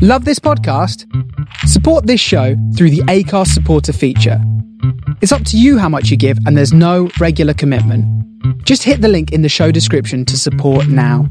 Love this podcast? Support this show through the Acast supporter feature. It's up to you how much you give, and there's no regular commitment. Just hit the link in the show description to support now.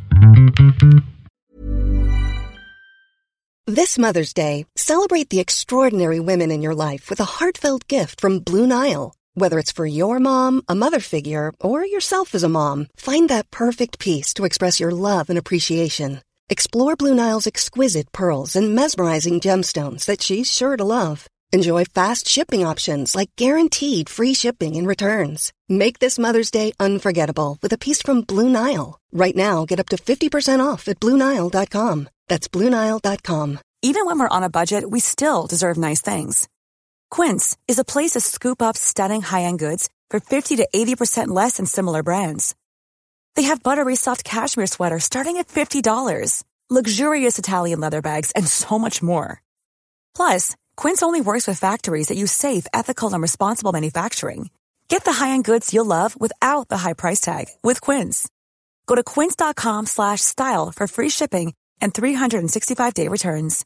This Mother's Day, celebrate the extraordinary women in your life with a heartfelt gift from Blue Nile. Whether it's for your mom, a mother figure, or yourself as a mom, find that perfect piece to express your love and appreciation. Explore Blue Nile's exquisite pearls and mesmerizing gemstones that she's sure to love. Enjoy fast shipping options like guaranteed free shipping and returns. Make this Mother's Day unforgettable with a piece from Blue Nile. Right now, get up to 50% off at BlueNile.com. That's BlueNile.com. Even when we're on a budget, we still deserve nice things. Quince is a place to scoop up stunning high-end goods for 50 to 80% less than similar brands. They have buttery soft cashmere sweaters starting at $50, luxurious Italian leather bags, and so much more. Plus, Quince only works with factories that use safe, ethical, and responsible manufacturing. Get the high-end goods you'll love without the high price tag with Quince. Go to quince.com/style for free shipping and 365-day returns.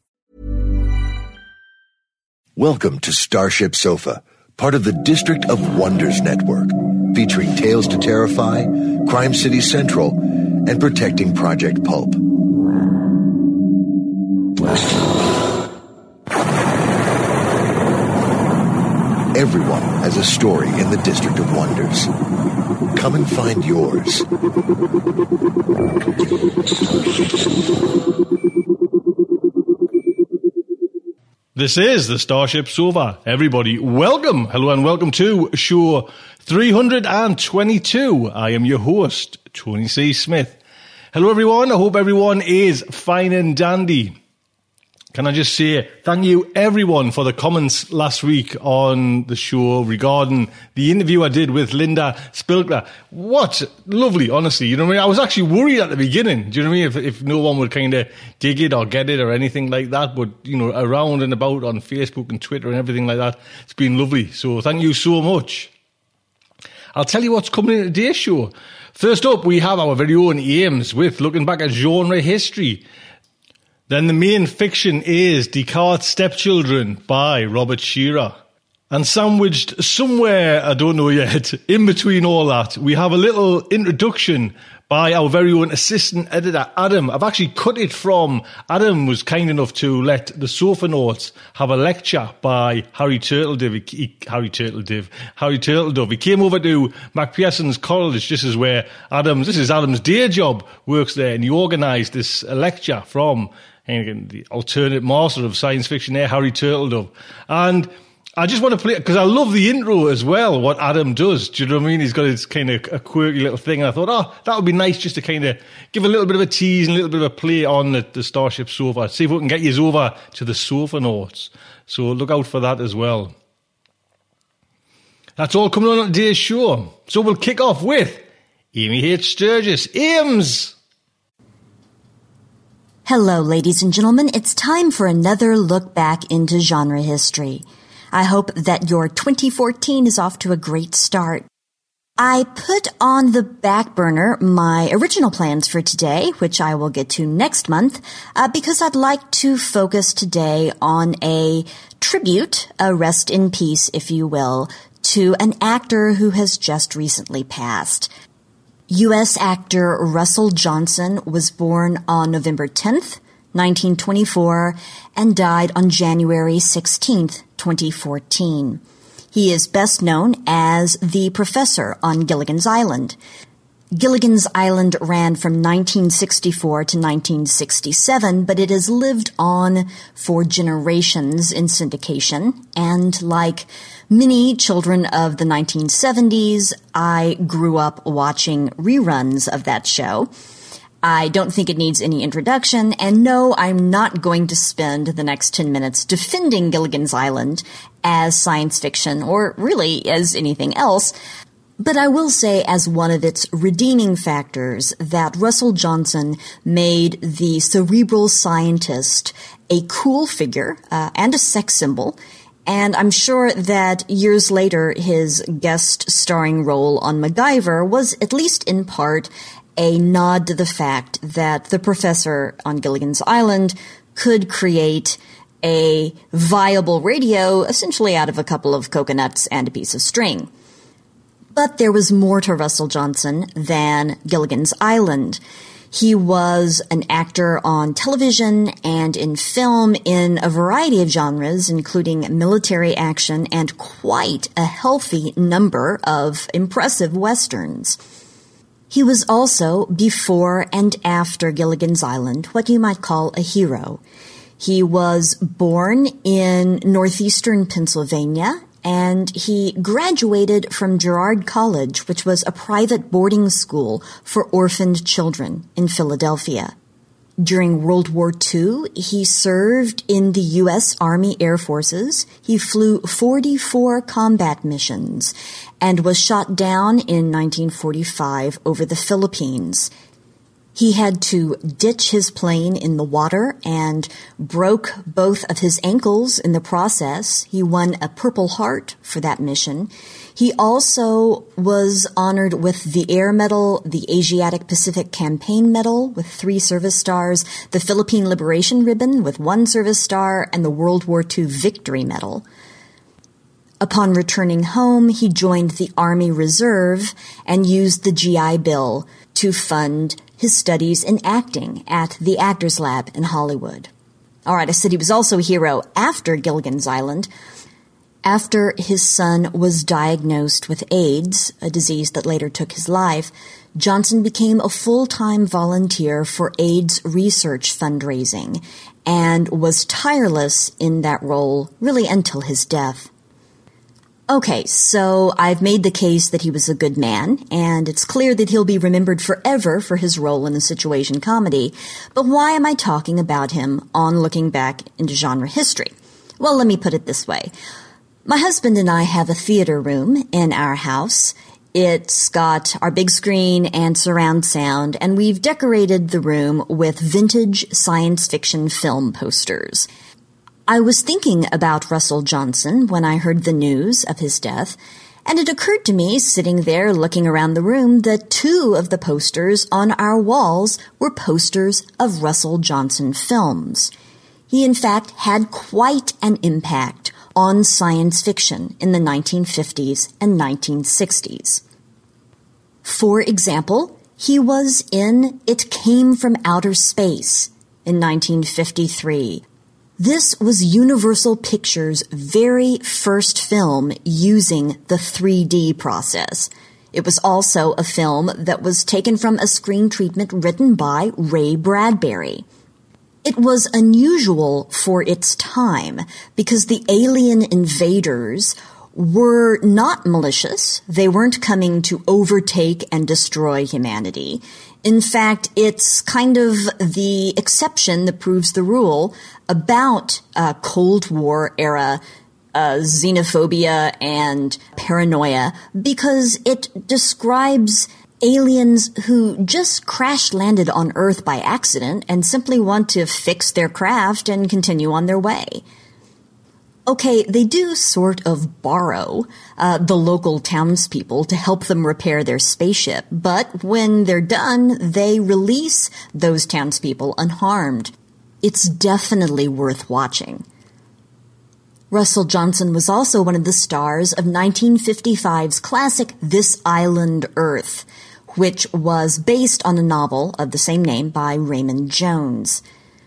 Welcome to Starship Sofa, part of the District of Wonders network, featuring Tales to Terrify, Crime City Central, and Protecting Project Pulp. Everyone has a story in the District of Wonders. Come and find yours. This is the Starship Sofa. Everybody, welcome. Hello and welcome to show 322. I am your host, Tony C. Smith. Hello everyone. I hope everyone is fine and dandy. Can I just say thank you everyone for the comments last week on the show regarding the interview I did with Linda Spilkler. What lovely, honestly. You know what I mean? I was actually worried at the beginning. Do you know what I mean? If no one would kind of dig it or get it or anything like that. But, you know, around and about on Facebook and Twitter and everything like that, it's been lovely. So thank you so much. I'll tell you what's coming in today's show. First up, we have our very own Ames with looking back at genre history. Then the main fiction is Descartes' Stepchildren by Robert Shearer. And sandwiched somewhere, I don't know yet, in between all that, we have a little introduction by our very own assistant editor, Adam. I've actually cut it from, Adam was kind enough to let the Sofa Notes have a lecture by Harry Turtledove. He came over to Macpherson's College, this is Adam's day job, works there, and he organised this lecture from the alternate master of science fiction there, Harry Turtledove. And I just want to play it because I love the intro as well, what Adam does. Do you know what I mean? He's got his kind of a quirky little thing. And I thought, that would be nice just to kind of give a little bit of a tease and a little bit of a play on the Starship Sofa. See if we can get you over to the Sofa Notes. So look out for that as well. That's all coming on today's show. So we'll kick off with Amy H. Sturgis. Ames! Hello, ladies and gentlemen. It's time for another look back into genre history. I hope that your 2014 is off to a great start. I put on the back burner my original plans for today, which I will get to next month, because I'd like to focus today on a tribute, a rest in peace, if you will, to an actor who has just recently passed. U.S. actor Russell Johnson was born on November 10th, 1924, and died on January 16th, 2014. He is best known as the professor on Gilligan's Island. Gilligan's Island ran from 1964 to 1967, but it has lived on for generations in syndication, and like many children of the 1970s, I grew up watching reruns of that show. I don't think it needs any introduction, and no, I'm not going to spend the next 10 minutes defending Gilligan's Island as science fiction, or really as anything else. But I will say as one of its redeeming factors that Russell Johnson made the cerebral scientist a cool figure and a sex symbol. And I'm sure that years later his guest starring role on MacGyver was at least in part a nod to the fact that the professor on Gilligan's Island could create a viable radio essentially out of a couple of coconuts and a piece of string. But there was more to Russell Johnson than Gilligan's Island. He was an actor on television and in film in a variety of genres, including military action and quite a healthy number of impressive westerns. He was also, before and after Gilligan's Island, what you might call a hero. He was born in northeastern Pennsylvania, and he graduated from Girard College, which was a private boarding school for orphaned children in Philadelphia. During World War II, he served in the U.S. Army Air Forces. He flew 44 combat missions and was shot down in 1945 over the Philippines. He had to ditch his plane in the water and broke both of his ankles in the process. He won a Purple Heart for that mission. He also was honored with the Air Medal, the Asiatic Pacific Campaign Medal with 3 service stars, the Philippine Liberation Ribbon with 1 service star, and the World War II Victory Medal. Upon returning home, he joined the Army Reserve and used the GI Bill to fund his studies in acting at the Actors Lab in Hollywood. All right, I said he was also a hero after Gilligan's Island. After his son was diagnosed with AIDS, a disease that later took his life, Johnson became a full-time volunteer for AIDS research fundraising and was tireless in that role really until his death. Okay, so I've made the case that he was a good man, and it's clear that he'll be remembered forever for his role in the situation comedy. But why am I talking about him on Looking Back into Genre History? Well, let me put it this way. My husband and I have a theater room in our house. It's got our big screen and surround sound, and we've decorated the room with vintage science fiction film posters. I was thinking about Russell Johnson when I heard the news of his death, and it occurred to me, sitting there looking around the room, that 2 of the posters on our walls were posters of Russell Johnson films. He, in fact, had quite an impact on science fiction in the 1950s and 1960s. For example, he was in It Came from Outer Space in 1953. This was Universal Pictures' very first film using the 3D process. It was also a film that was taken from a screen treatment written by Ray Bradbury. It was unusual for its time because the alien invaders were not malicious. They weren't coming to overtake and destroy humanity. In fact, it's kind of the exception that proves the rule about Cold War era xenophobia and paranoia, because it describes aliens who just crash-landed on Earth by accident and simply want to fix their craft and continue on their way. Okay, they do sort of borrow the local townspeople to help them repair their spaceship, but when they're done, they release those townspeople unharmed. It's definitely worth watching. Russell Johnson was also one of the stars of 1955's classic This Island Earth, which was based on a novel of the same name by Raymond Jones.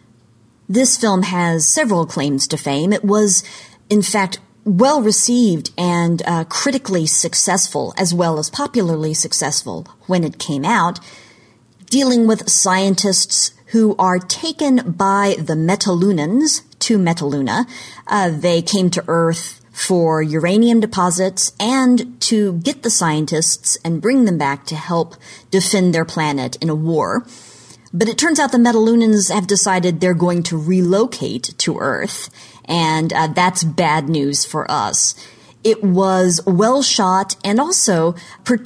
This film has several claims to fame. It was, in fact, well received and critically successful, as well as popularly successful when it came out, dealing with scientists who are taken by the Metalunans to Metaluna. They came to Earth for uranium deposits and to get the scientists and bring them back to help defend their planet in a war. But it turns out the Metalunans have decided they're going to relocate to Earth, and that's bad news for us. It was well shot and also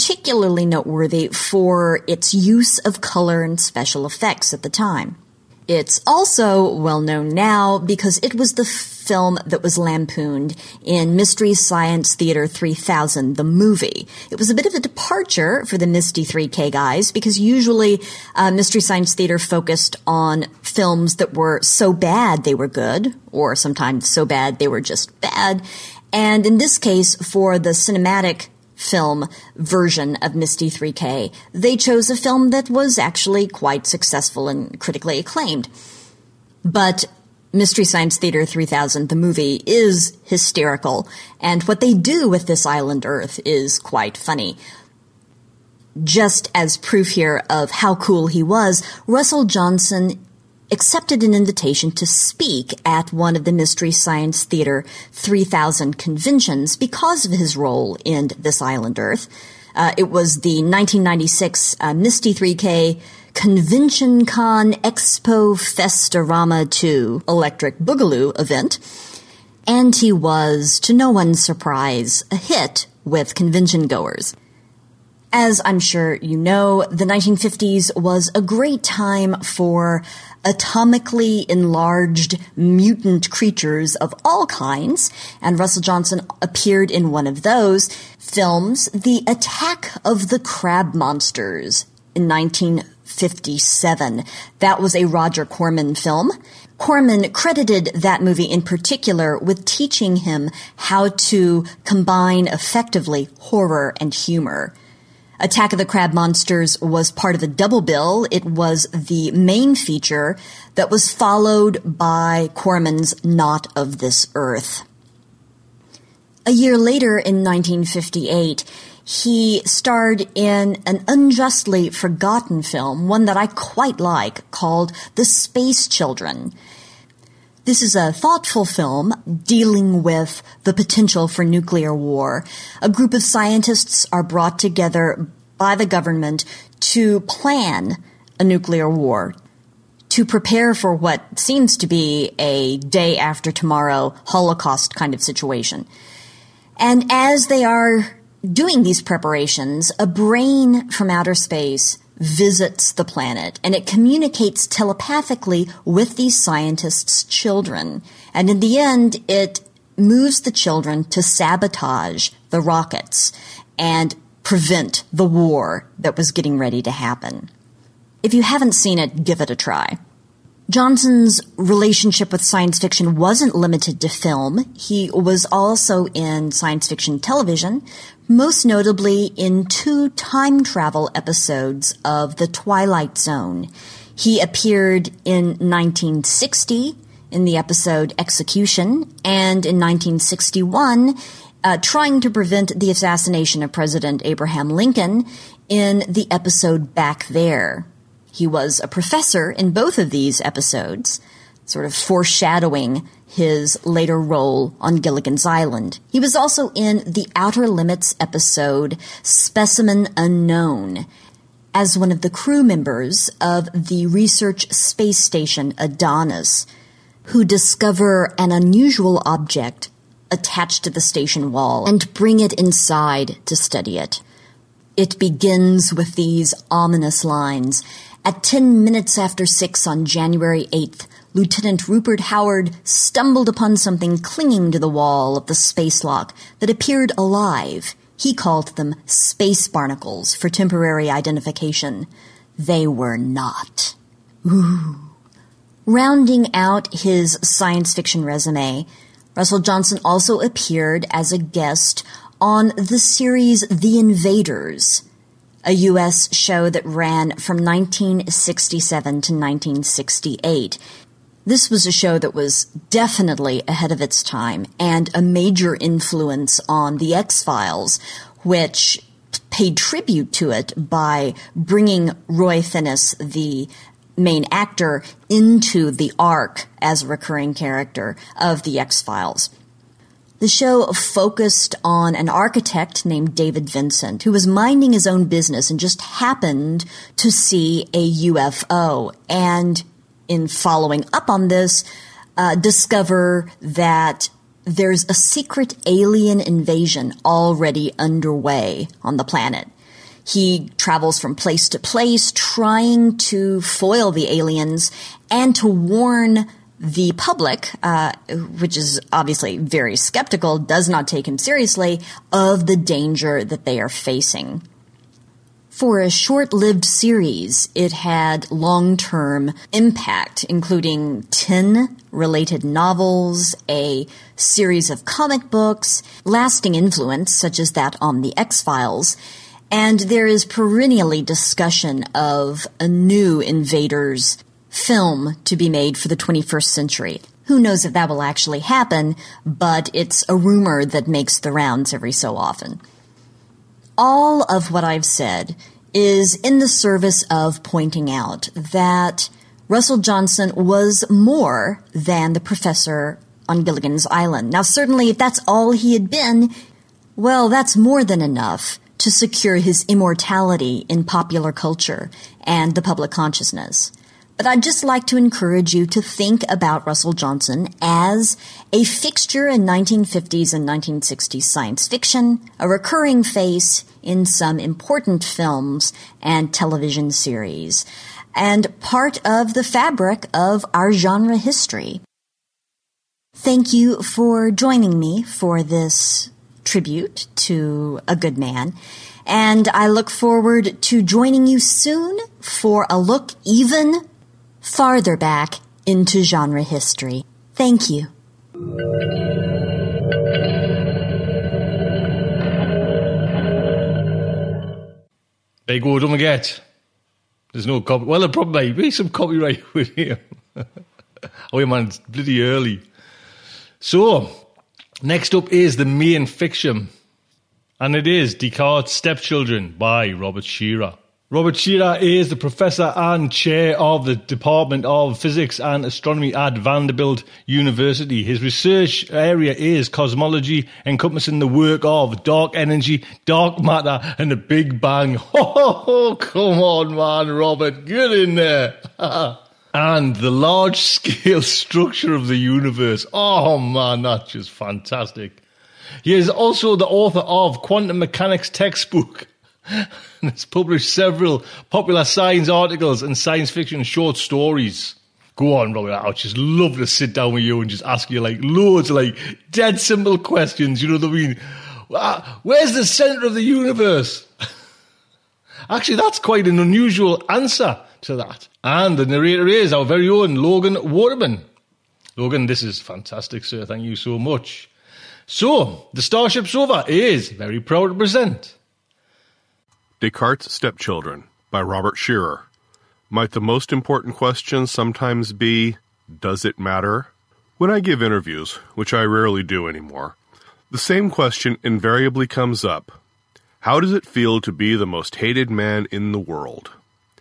particularly noteworthy for its use of color and special effects at the time. It's also well known now because it was the film that was lampooned in Mystery Science Theater 3000, the movie. It was a bit of a departure for the Misty 3K guys because usually Mystery Science Theater focused on films that were so bad they were good, or sometimes so bad they were just bad. And in this case, for the cinematic film version of Misty 3K, they chose a film that was actually quite successful and critically acclaimed. But Mystery Science Theater 3000, the movie, is hysterical, and what they do with this island Earth is quite funny. Just as proof here of how cool he was, Russell Johnson accepted an invitation to speak at one of the Mystery Science Theater 3000 conventions because of his role in this island Earth. It was the 1996 Misty 3K Convention Con Expo Festorama 2 Electric Boogaloo event, and he was, to no one's surprise, a hit with convention goers. As I'm sure you know, the 1950s was a great time for atomically enlarged mutant creatures of all kinds, and Russell Johnson appeared in one of those films, The Attack of the Crab Monsters, in 1957. That was a Roger Corman film. Corman credited that movie in particular with teaching him how to combine effectively horror and humor. Attack of the Crab Monsters was part of a double bill. It was the main feature that was followed by Corman's Not of This Earth. A year later, in 1958, he starred in an unjustly forgotten film, one that I quite like, called The Space Children. This is a thoughtful film dealing with the potential for nuclear war. A group of scientists are brought together by the government to plan a nuclear war, to prepare for what seems to be a day after tomorrow Holocaust kind of situation. And as they are doing these preparations, a brain from outer space visits the planet, and it communicates telepathically with these scientists' children. And in the end, it moves the children to sabotage the rockets and prevent the war that was getting ready to happen. If you haven't seen it, give it a try. Johnson's relationship with science fiction wasn't limited to film. He was also in science fiction television, most notably in 2 time travel episodes of The Twilight Zone. He appeared in 1960 in the episode Execution, and in 1961 trying to prevent the assassination of President Abraham Lincoln in the episode Back There. He was a professor in both of these episodes, sort of foreshadowing his later role on Gilligan's Island. He was also in the Outer Limits episode Specimen Unknown as one of the crew members of the research space station Adonis, who discover an unusual object attached to the station wall and bring it inside to study it. It begins with these ominous lines. At 10 minutes after 6 on January 8th, Lieutenant Rupert Howard stumbled upon something clinging to the wall of the space lock that appeared alive. He called them space barnacles for temporary identification. They were not. Ooh. Rounding out his science fiction resume, Russell Johnson also appeared as a guest on the series The Invaders, a U.S. show that ran from 1967 to 1968. This was a show that was definitely ahead of its time and a major influence on The X-Files, which paid tribute to it by bringing Roy Finnis, the main actor, into the arc as a recurring character of The X-Files. The show focused on an architect named David Vincent who was minding his own business and just happened to see a UFO, and in following up on this, discover that there's a secret alien invasion already underway on the planet. He travels from place to place trying to foil the aliens and to warn the public, which is obviously very skeptical, does not take him seriously, of the danger that they are facing. For a short-lived series, it had long-term impact, including 10 related novels, a series of comic books, lasting influence such as that on The X-Files, and there is perennially discussion of a new Invaders film to be made for the 21st century. Who knows if that will actually happen, but it's a rumor that makes the rounds every so often. All of what I've said is in the service of pointing out that Russell Johnson was more than the professor on Gilligan's Island. Now, certainly, if that's all he had been, well, that's more than enough to secure his immortality in popular culture and the public consciousness. But I'd just like to encourage you to think about Russell Johnson as a fixture in 1950s and 1960s science fiction, a recurring face in some important films and television series, and part of the fabric of our genre history. Thank you for joining me for this tribute to a good man, and I look forward to joining you soon for a look even farther back into genre history. Thank you. Big word, don't forget. There's no copy. Well, there probably may be some copyright with him. Oh, yeah, man, it's bloody early. So, next up is the main fiction, and it is Descartes' Stepchildren by Robert Shearer. Robert Shearer is the professor and chair of the Department of Physics and Astronomy at Vanderbilt University. His research area is cosmology, encompassing the work of dark energy, dark matter, and the Big Bang. Oh, come on, man, Robert, get in there. And the large-scale structure of the universe. Oh, man, that's just fantastic. He is also the author of Quantum Mechanics Textbook. And it's published several popular science articles and science fiction short stories. Go on, Robert. I'd just love to sit down with you and just ask you loads of dead simple questions. You know what I mean? Where's the center of the universe? Actually, that's quite an unusual answer to that. And the narrator is our very own Logan Waterman. Logan, this is fantastic, sir. Thank you so much. So, the Starship Sofa is very proud to present Descartes' Stepchildren by Robert Shearer. Might the most important question sometimes be, does it matter? When I give interviews, which I rarely do anymore, the same question invariably comes up. How does it feel to be the most hated man in the world?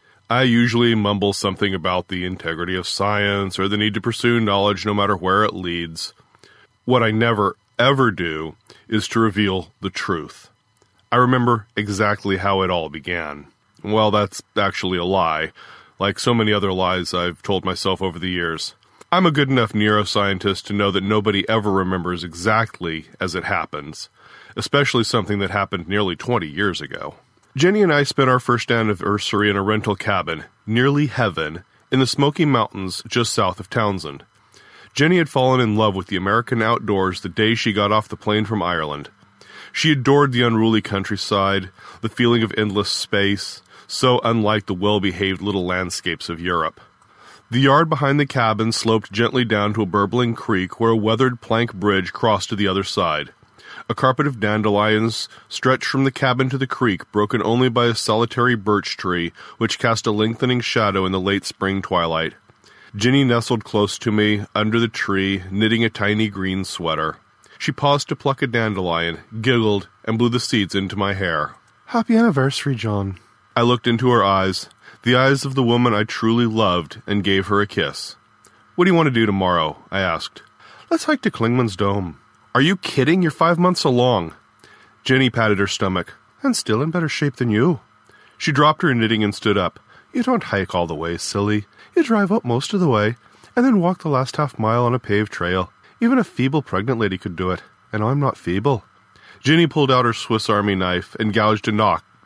I usually mumble something about the integrity of science or the need to pursue knowledge no matter where it leads. What I never, ever do is to reveal the truth. I remember exactly how it all began. Well, that's actually a lie, like so many other lies I've told myself over the years. I'm a good enough neuroscientist to know that nobody ever remembers exactly as it happens, especially something that happened nearly 20 years ago. Jenny and I spent our first anniversary in a rental cabin, nearly heaven, in the Smoky Mountains just south of Townsend. Jenny had fallen in love with the American outdoors the day she got off the plane from Ireland. She adored the unruly countryside, the feeling of endless space, so unlike the well-behaved little landscapes of Europe. The yard behind the cabin sloped gently down to a burbling creek where a weathered plank bridge crossed to the other side. A carpet of dandelions stretched from the cabin to the creek, broken only by a solitary birch tree which cast a lengthening shadow in the late spring twilight. Jenny nestled close to me, under the tree, knitting a tiny green sweater. She paused to pluck a dandelion, giggled, and blew the seeds into my hair. "Happy anniversary, John." I looked into her eyes, the eyes of the woman I truly loved, and gave her a kiss. "What do you want to do tomorrow?" I asked. "Let's hike to Klingman's Dome." "Are you kidding? You're 5 months along." Jenny patted her stomach. "And still in better shape than you." She dropped her knitting and stood up. "You don't hike all the way, silly. You drive up most of the way, and then walk the last half mile on a paved trail. Even a feeble pregnant lady could do it, and I'm not feeble." Jenny pulled out her Swiss Army knife and gouged a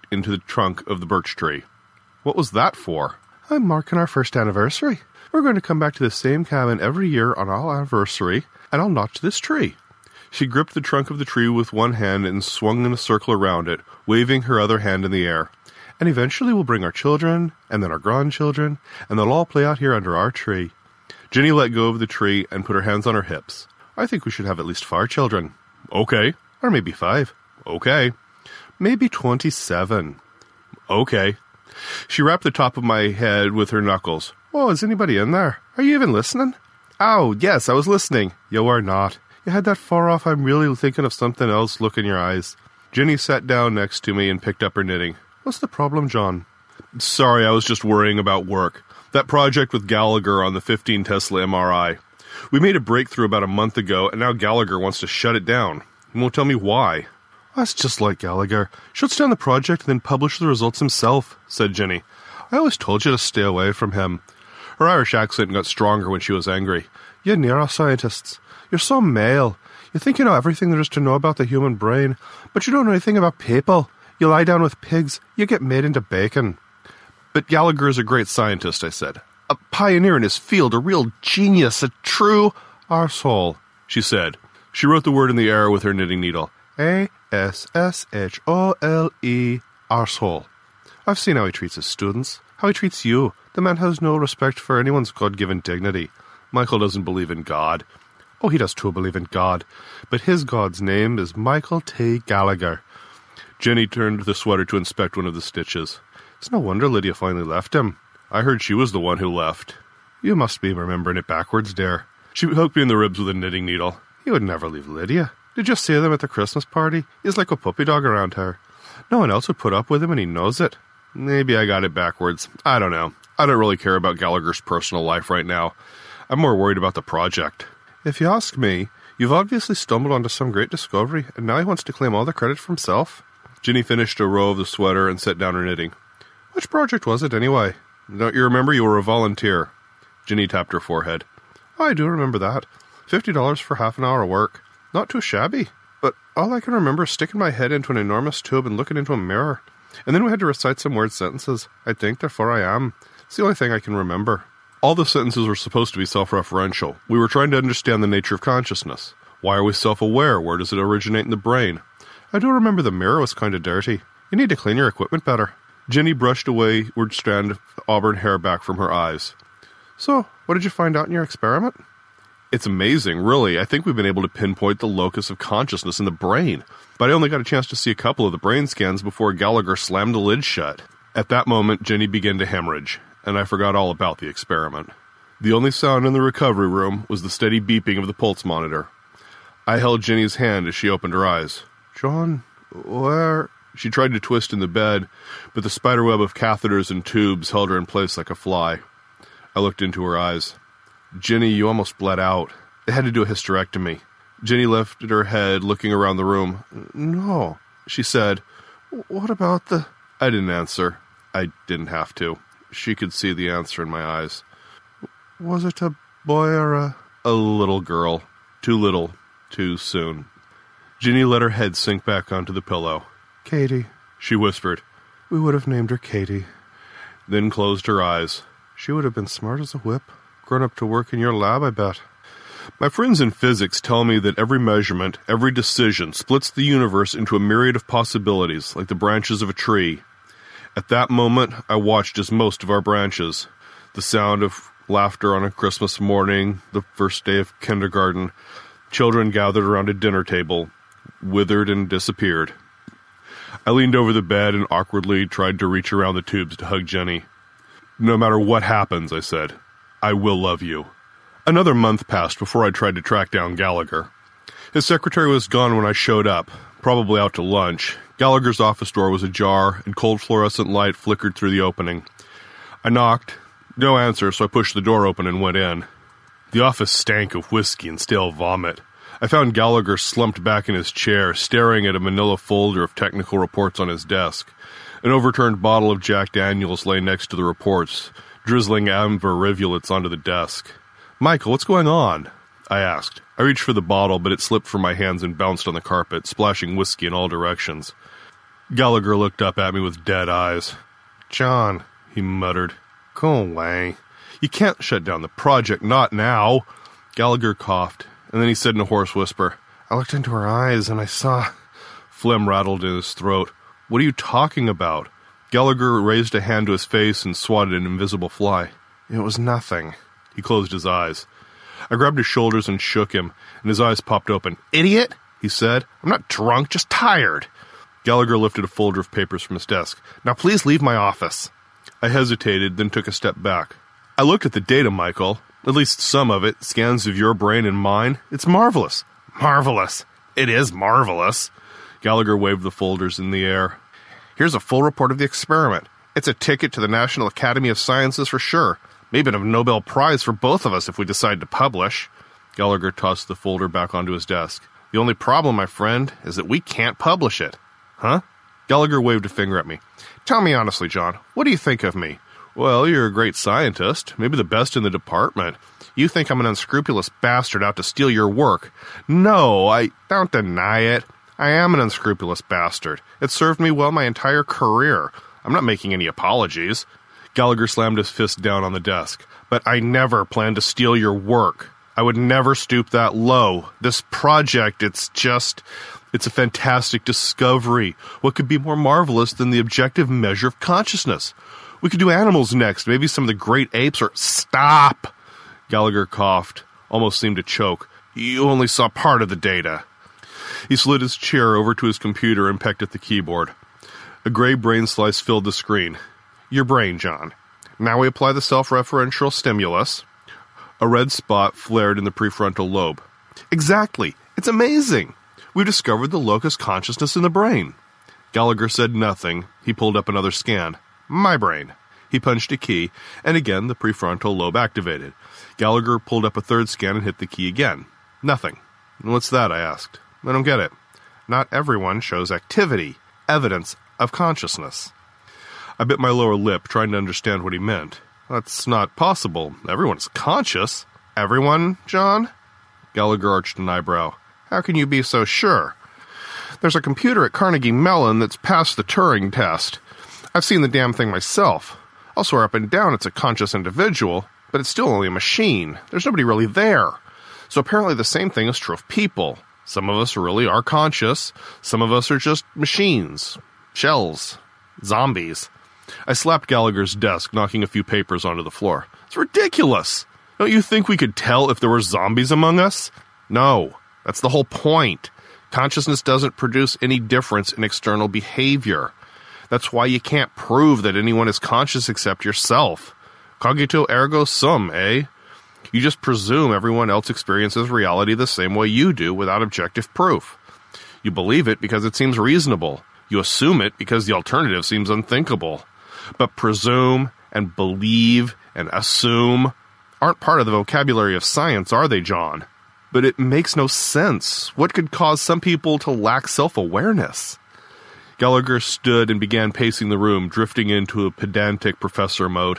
tucked into the trunk of the birch tree. What was that for? I'm marking our first anniversary. We're going to come back to the same cabin every year on our anniversary, and I'll notch this tree. She gripped the trunk of the tree with one hand and swung in a circle around it, waving her other hand in the air. And eventually we'll bring our children, and then our grandchildren, and they'll all play out here under our tree. Ginny let go of the tree and put her hands on her hips. I think we should have at least 4 children. Okay. Or maybe 5. Okay. Maybe 27. Okay. She rapped the top of my head with her knuckles. Oh, is anybody in there? Are you even listening? Oh, yes, I was listening. You are not. You had that far off I'm really thinking of something else look in your eyes. Ginny sat down next to me and picked up her knitting. What's the problem, John? Sorry, I was just worrying about work. That project with Gallagher on the 15 Tesla MRI. We made a breakthrough about a month ago, and now Gallagher wants to shut it down. He won't tell me why. That's just like Gallagher. Shuts down the project and then publish the results himself, said Ginny. I always told you to stay away from him. Her Irish accent got stronger when she was angry. You neuroscientists. You're so male. You think you know everything there is to know about the human brain, but you don't know anything about people. You lie down with pigs, you get made into bacon. But Gallagher is a great scientist, I said. A pioneer in his field, a real genius, a true arsehole, she said. She wrote the word in the air with her knitting needle. A-S-S-H-O-L-E, arsehole. I've seen how he treats his students, how he treats you. The man has no respect for anyone's God-given dignity. Michael doesn't believe in God. Oh, he does too believe in God. But his God's name is Michael T. Gallagher. Jenny turned the sweater to inspect one of the stitches. It's no wonder Lydia finally left him. I heard she was the one who left. You must be remembering it backwards, dear. She poked me in the ribs with a knitting needle. He would never leave Lydia. Did you see them at the Christmas party? He's like a puppy dog around her. No one else would put up with him, and he knows it. Maybe I got it backwards. I don't know. I don't really care about Gallagher's personal life right now. I'm more worried about the project. If you ask me, you've obviously stumbled onto some great discovery, and now he wants to claim all the credit for himself. Ginny finished a row of the sweater and set down her knitting. Which project was it, anyway? Don't you remember you were a volunteer? Ginny tapped her forehead. Oh, I do remember that. $50 for half an hour of work. Not too shabby. But all I can remember is sticking my head into an enormous tube and looking into a mirror. And then we had to recite some word sentences. I think, therefore I am. It's the only thing I can remember. All the sentences were supposed to be self-referential. We were trying to understand the nature of consciousness. Why are we self-aware? Where does it originate in the brain? I do remember the mirror was kind of dirty. You need to clean your equipment better. Ginny brushed a wayward strand of auburn hair back from her eyes. So, what did you find out in your experiment? It's amazing, really. I think we've been able to pinpoint the locus of consciousness in the brain. But I only got a chance to see a couple of the brain scans before Gallagher slammed the lid shut. At that moment, Ginny began to hemorrhage, and I forgot all about the experiment. The only sound in the recovery room was the steady beeping of the pulse monitor. I held Ginny's hand as she opened her eyes. John, where... She tried to twist in the bed, but the spiderweb of catheters and tubes held her in place like a fly. I looked into her eyes. Ginny, you almost bled out. They had to do a hysterectomy. Ginny lifted her head, looking around the room. No, she said. What about the... I didn't answer. I didn't have to. She could see the answer in my eyes. Was it a boy or a... A little girl. Too little. Too soon. Ginny let her head sink back onto the pillow. Katie, she whispered. We would have named her Katie. Then closed her eyes. She would have been smart as a whip. Grown up to work in your lab, I bet. My friends in physics tell me that every measurement, every decision splits the universe into a myriad of possibilities, like the branches of a tree. At that moment, I watched as most of our branches. The sound of laughter on a Christmas morning, the first day of kindergarten, children gathered around a dinner table, withered and disappeared. I leaned over the bed and awkwardly tried to reach around the tubes to hug Jenny. No matter what happens, I said, I will love you. Another month passed before I tried to track down Gallagher. His secretary was gone when I showed up, probably out to lunch. Gallagher's office door was ajar, and cold fluorescent light flickered through the opening. I knocked. No answer, so I pushed the door open and went in. The office stank of whiskey and stale vomit. I found Gallagher slumped back in his chair, staring at a manila folder of technical reports on his desk. An overturned bottle of Jack Daniels lay next to the reports, drizzling amber rivulets onto the desk. Michael, what's going on? I asked. I reached for the bottle, but it slipped from my hands and bounced on the carpet, splashing whiskey in all directions. Gallagher looked up at me with dead eyes. "John," he muttered, "go away. You can't shut down the project, not now." Gallagher coughed, and then he said in a hoarse whisper, "I looked into her eyes and I saw..." Phlegm rattled in his throat. "What are you talking about?" Gallagher raised a hand to his face and swatted an invisible fly. "It was nothing." He closed his eyes. I grabbed his shoulders and shook him, and his eyes popped open. "Idiot," he said. "I'm not drunk, just tired." Gallagher lifted a folder of papers from his desk. "Now please leave my office." I hesitated, then took a step back. "I looked at the data, Michael. At least some of it, scans of your brain and mine. It's marvelous." "Marvelous. It is marvelous." Gallagher waved the folders in the air. "Here's a full report of the experiment. It's a ticket to the National Academy of Sciences for sure. Maybe a Nobel Prize for both of us if we decide to publish." Gallagher tossed the folder back onto his desk. "The only problem, my friend, is that we can't publish it." "Huh?" Gallagher waved a finger at me. "Tell me honestly, John, what do you think of me?" "Well, you're a great scientist, maybe the best in the department. You think I'm an unscrupulous bastard out to steal your work. No, I don't deny it. I am an unscrupulous bastard. It served me well my entire career. I'm not making any apologies." Gallagher slammed his fist down on the desk. "But I never planned to steal your work. I would never stoop that low. This project, it's a fantastic discovery. What could be more marvelous than the objective measure of consciousness? We could do animals next, maybe some of the great apes or..." "Stop!" Gallagher coughed, almost seemed to choke. "You only saw part of the data." He slid his chair over to his computer and pecked at the keyboard. A gray brain slice filled the screen. "Your brain, John. Now we apply the self-referential stimulus." A red spot flared in the prefrontal lobe. "Exactly. It's amazing. We've discovered the locus consciousness in the brain." Gallagher said nothing. He pulled up another scan. "My brain." He punched a key, and again the prefrontal lobe activated. Gallagher pulled up a third scan and hit the key again. Nothing. "What's that?" I asked. "I don't get it." "Not everyone shows activity, evidence of consciousness." I bit my lower lip, trying to understand what he meant. "That's not possible. Everyone's conscious." "Everyone, John?" Gallagher arched an eyebrow. "How can you be so sure? There's a computer at Carnegie Mellon that's passed the Turing test. I've seen the damn thing myself. I'll swear up and down it's a conscious individual, but it's still only a machine. There's nobody really there. So apparently the same thing is true of people. Some of us really are conscious. Some of us are just machines. Shells. Zombies." I slapped Gallagher's desk, knocking a few papers onto the floor. "It's ridiculous! Don't you think we could tell if there were zombies among us? No, that's the whole point. Consciousness doesn't produce any difference in external behavior. That's why you can't prove that anyone is conscious except yourself. Cogito ergo sum, eh? You just presume everyone else experiences reality the same way you do without objective proof. You believe it because it seems reasonable. You assume it because the alternative seems unthinkable. But presume and believe and assume aren't part of the vocabulary of science, are they, John? But it makes no sense. What could cause some people to lack self-awareness?" Gallagher stood and began pacing the room, drifting into a pedantic professor mode.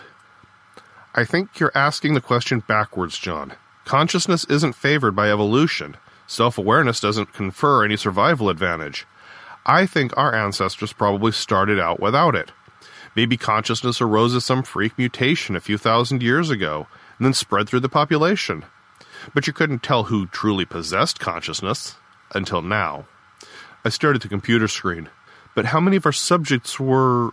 "I think you're asking the question backwards, John. Consciousness isn't favored by evolution. Self-awareness doesn't confer any survival advantage. I think our ancestors probably started out without it. Maybe consciousness arose as some freak mutation a few thousand years ago, and then spread through the population. But you couldn't tell who truly possessed consciousness until now." I stared at the computer screen. "But how many of our subjects were,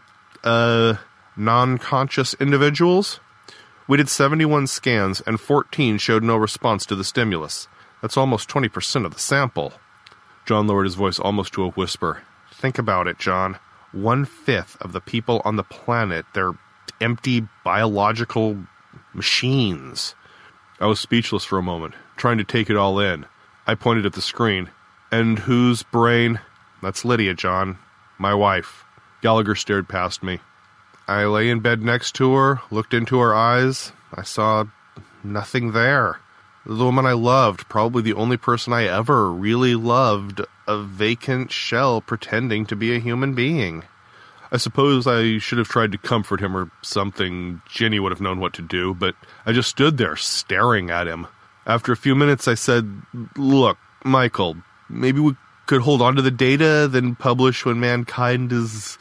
non-conscious individuals?" "We did 71 scans, and 14 showed no response to the stimulus. That's almost 20% of the sample." John lowered his voice almost to a whisper. "Think about it, John. 1/5 of the people on the planet, they're empty biological machines." I was speechless for a moment, trying to take it all in. I pointed at the screen. "And whose brain?" "That's Lydia, John. My wife." Gallagher stared past me. "I lay in bed next to her, looked into her eyes. I saw nothing there. The woman I loved, probably the only person I ever really loved, a vacant shell pretending to be a human being." I suppose I should have tried to comfort him or something. Ginny would have known what to do, but I just stood there staring at him. After a few minutes I said, "Look, Michael, maybe we could hold on to the data, then publish when mankind is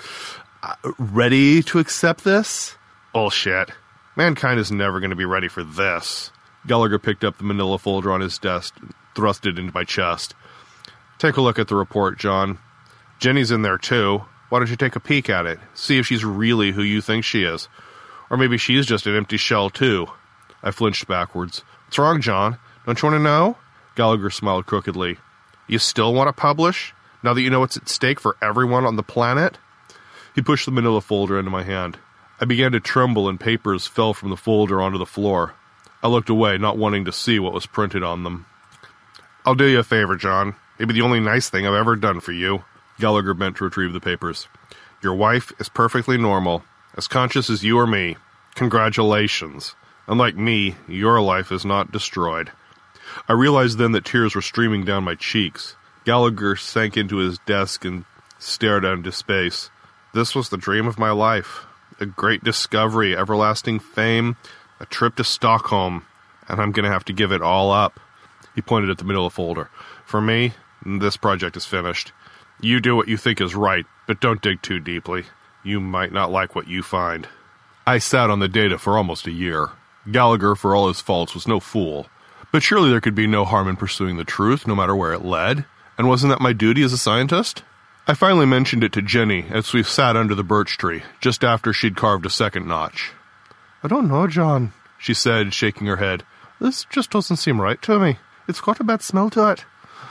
ready to accept this? Bullshit. Mankind is never going to be ready for this. Gallagher picked up the manila folder on his desk and thrust it into my chest. Take a look at the report, John. Jenny's in there, too. Why don't you take a peek at it? See if she's really who you think she is. Or maybe she's just an empty shell, too. I flinched backwards. What's wrong, John? Don't you want to know? Gallagher smiled crookedly. You still want to publish? Now that you know what's at stake for everyone on the planet? He pushed the manila folder into my hand. I began to tremble and papers fell from the folder onto the floor. I looked away, not wanting to see what was printed on them. I'll do you a favor, John. Maybe the only nice thing I've ever done for you. Gallagher bent to retrieve the papers. Your wife is perfectly normal, as conscious as you or me. Congratulations. Unlike me, your life is not destroyed. I realized then that tears were streaming down my cheeks. Gallagher sank into his desk and stared out into space. This was the dream of my life. A great discovery, everlasting fame, a trip to Stockholm, and I'm going to have to give it all up. He pointed at the manila folder. For me, this project is finished. You do what you think is right, but don't dig too deeply. You might not like what you find. I sat on the data for almost a year. Gallagher, for all his faults, was no fool. But surely there could be no harm in pursuing the truth, no matter where it led. And wasn't that my duty as a scientist? I finally mentioned it to Jenny as we sat under the birch tree, just after she'd carved a second notch. I don't know, John, she said, shaking her head. This just doesn't seem right to me. It's got a bad smell to it.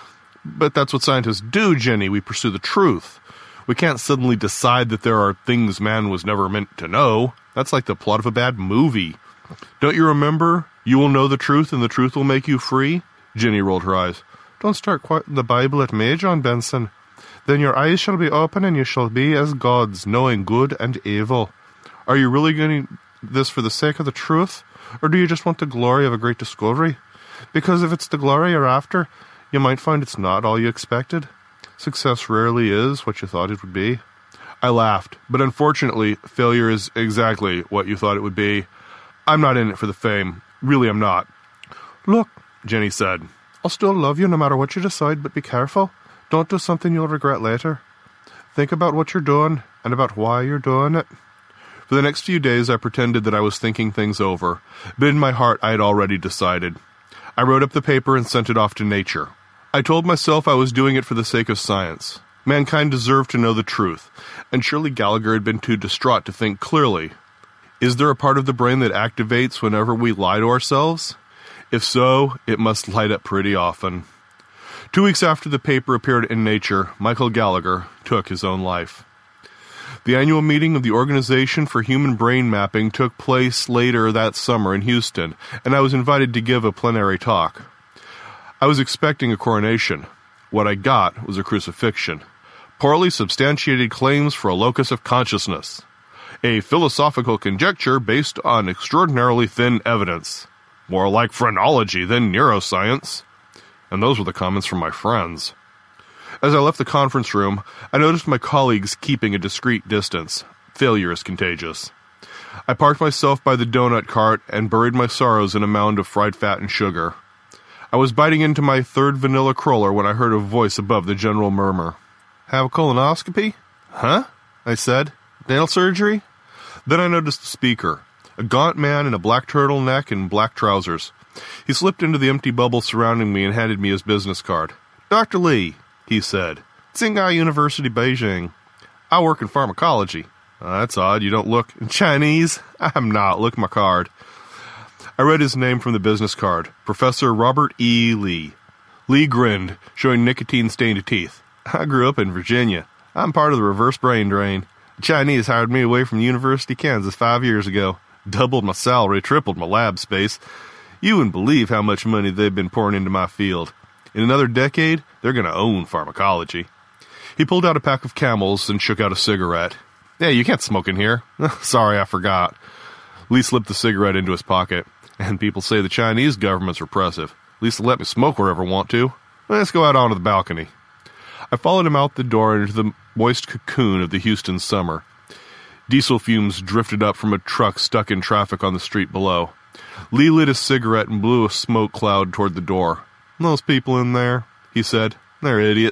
But that's what scientists do, Jenny. We pursue the truth. We can't suddenly decide that there are things man was never meant to know. That's like the plot of a bad movie. Don't you remember? You will know the truth, and the truth will make you free? Jenny rolled her eyes. Don't start quoting the Bible at me, John Benson. Then your eyes shall be open, and you shall be as gods, knowing good and evil. Are you really getting this for the sake of the truth, or do you just want the glory of a great discovery? Because if it's the glory you're after, you might find it's not all you expected. Success rarely is what you thought it would be. I laughed, but unfortunately, failure is exactly what you thought it would be. I'm not in it for the fame. Really, I'm not. Look, Jenny said, I'll still love you no matter what you decide, but be careful. Don't do something you'll regret later. Think about what you're doing and about why you're doing it. For the next few days, I pretended that I was thinking things over, but in my heart, I had already decided. I wrote up the paper and sent it off to nature. I told myself I was doing it for the sake of science. Mankind deserved to know the truth, and surely Gallagher had been too distraught to think clearly. Is there a part of the brain that activates whenever we lie to ourselves? If so, it must light up pretty often. 2 weeks after the paper appeared in Nature, Michael Gallagher took his own life. The annual meeting of the Organization for Human Brain Mapping took place later that summer in Houston, and I was invited to give a plenary talk. I was expecting a coronation. What I got was a crucifixion. Poorly substantiated claims for a locus of consciousness. A philosophical conjecture based on extraordinarily thin evidence. More like phrenology than neuroscience. And those were the comments from my friends. As I left the conference room, I noticed my colleagues keeping a discreet distance. Failure is contagious. I parked myself by the donut cart and buried my sorrows in a mound of fried fat and sugar. I was biting into my third vanilla cruller when I heard a voice above the general murmur. Have a colonoscopy? Huh? I said. Nail surgery? Then I noticed the speaker, a gaunt man in a black turtleneck and black trousers. He slipped into the empty bubble surrounding me and handed me his business card. Dr. Lee, he said. Tsinghai University, Beijing. I work in pharmacology. That's odd, you don't look Chinese. I'm not. Look at my card. I read his name from the business card. Professor Robert E. Lee. Lee grinned, showing nicotine-stained teeth. I grew up in Virginia. I'm part of the reverse brain drain. The Chinese hired me away from the University of Kansas 5 years ago. Doubled my salary, tripled my lab space. You wouldn't believe how much money they've been pouring into my field. In another decade, they're going to own pharmacology. He pulled out a pack of Camels and shook out a cigarette. Hey, you can't smoke in here. Sorry, I forgot. Lee slipped the cigarette into his pocket. And people say the Chinese government's repressive. At least they let me smoke wherever I want to. Let's go out onto the balcony. I followed him out the door into the moist cocoon of the Houston summer. Diesel fumes drifted up from a truck stuck in traffic on the street below. Lee lit a cigarette and blew a smoke cloud toward the door. Those people in there, he said, they're idiots.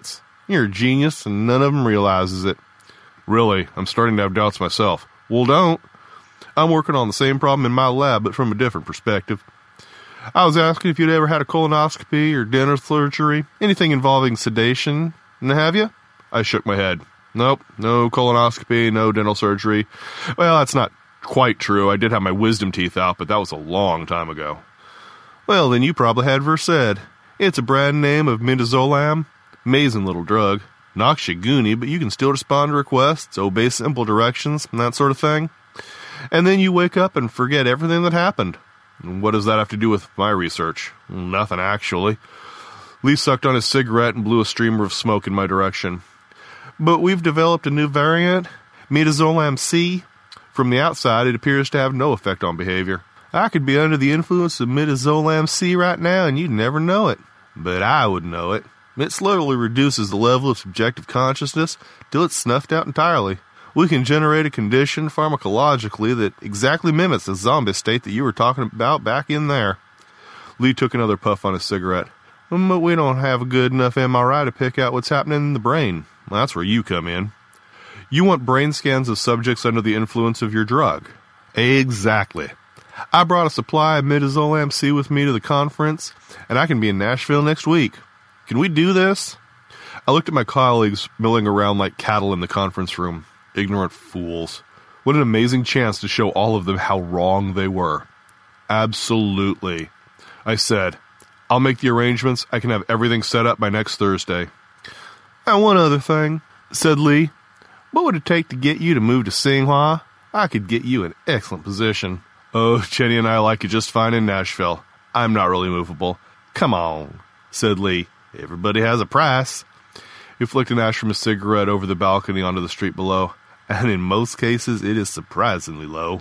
You're a genius, and none of them realizes it. Really, I'm starting to have doubts myself. Well, don't. I'm working on the same problem in my lab, but from a different perspective. I was asking if you'd ever had a colonoscopy or dental surgery, anything involving sedation, and have you? I shook my head. Nope, no colonoscopy, no dental surgery. Well, that's not quite true. I did have my wisdom teeth out, but that was a long time ago. Well, then you probably had Versed. It's a brand name of midazolam. Amazing little drug. Knocks you goony, but you can still respond to requests, obey simple directions, and that sort of thing. And then you wake up and forget everything that happened. And what does that have to do with my research? Nothing, actually. Lee sucked on his cigarette and blew a streamer of smoke in my direction. But we've developed a new variant, midazolam C. From the outside, it appears to have no effect on behavior. I could be under the influence of midazolam C right now, and you'd never know it. But I would know it. It slowly reduces the level of subjective consciousness till it's snuffed out entirely. We can generate a condition pharmacologically that exactly mimics the zombie state that you were talking about back in there. Lee took another puff on his cigarette. But we don't have a good enough MRI to pick out what's happening in the brain. Well, that's where you come in. You want brain scans of subjects under the influence of your drug. Exactly. I brought a supply of midazolam C with me to the conference, and I can be in Nashville next week. Can we do this? I looked at my colleagues milling around like cattle in the conference room. Ignorant fools. What an amazing chance to show all of them how wrong they were. Absolutely. I said, I'll make the arrangements. I can have everything set up by next Thursday. And one other thing, said Lee. What would it take to get you to move to Tsinghua? I could get you an excellent position. Oh, Jenny and I like it just fine in Nashville. I'm not really movable. Come on, said Lee. Everybody has a price. He flicked an ash from his cigarette over the balcony onto the street below, and in most cases it is surprisingly low.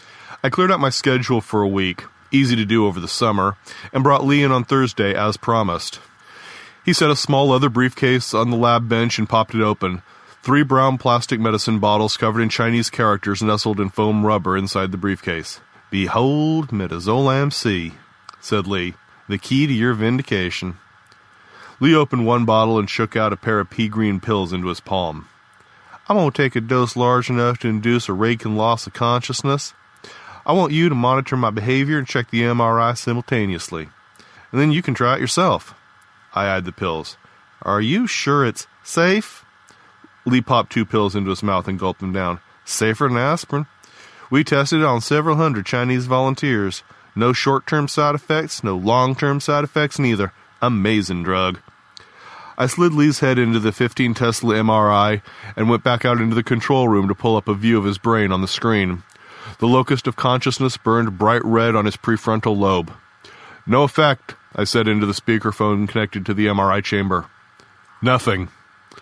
I cleared out my schedule for a week, easy to do over the summer, and brought Lee in on Thursday as promised. He set a small leather briefcase on the lab bench and popped it open. 3 brown plastic medicine bottles covered in Chinese characters nestled in foam rubber inside the briefcase. Behold midazolam C, said Lee, the key to your vindication. Lee opened one bottle and shook out a pair of pea-green pills into his palm. I'm going to take a dose large enough to induce a Reagan loss of consciousness. I want you to monitor my behavior and check the MRI simultaneously. And then you can try it yourself. I eyed the pills. Are you sure it's safe? Lee popped 2 pills into his mouth and gulped them down. Safer than aspirin. We tested it on several hundred Chinese volunteers. No short-term side effects, no long-term side effects neither. Amazing drug. I slid Lee's head into the 15 Tesla MRI and went back out into the control room to pull up a view of his brain on the screen. The locust of consciousness burned bright red on his prefrontal lobe. No effect, I said into the speakerphone connected to the MRI chamber. Nothing.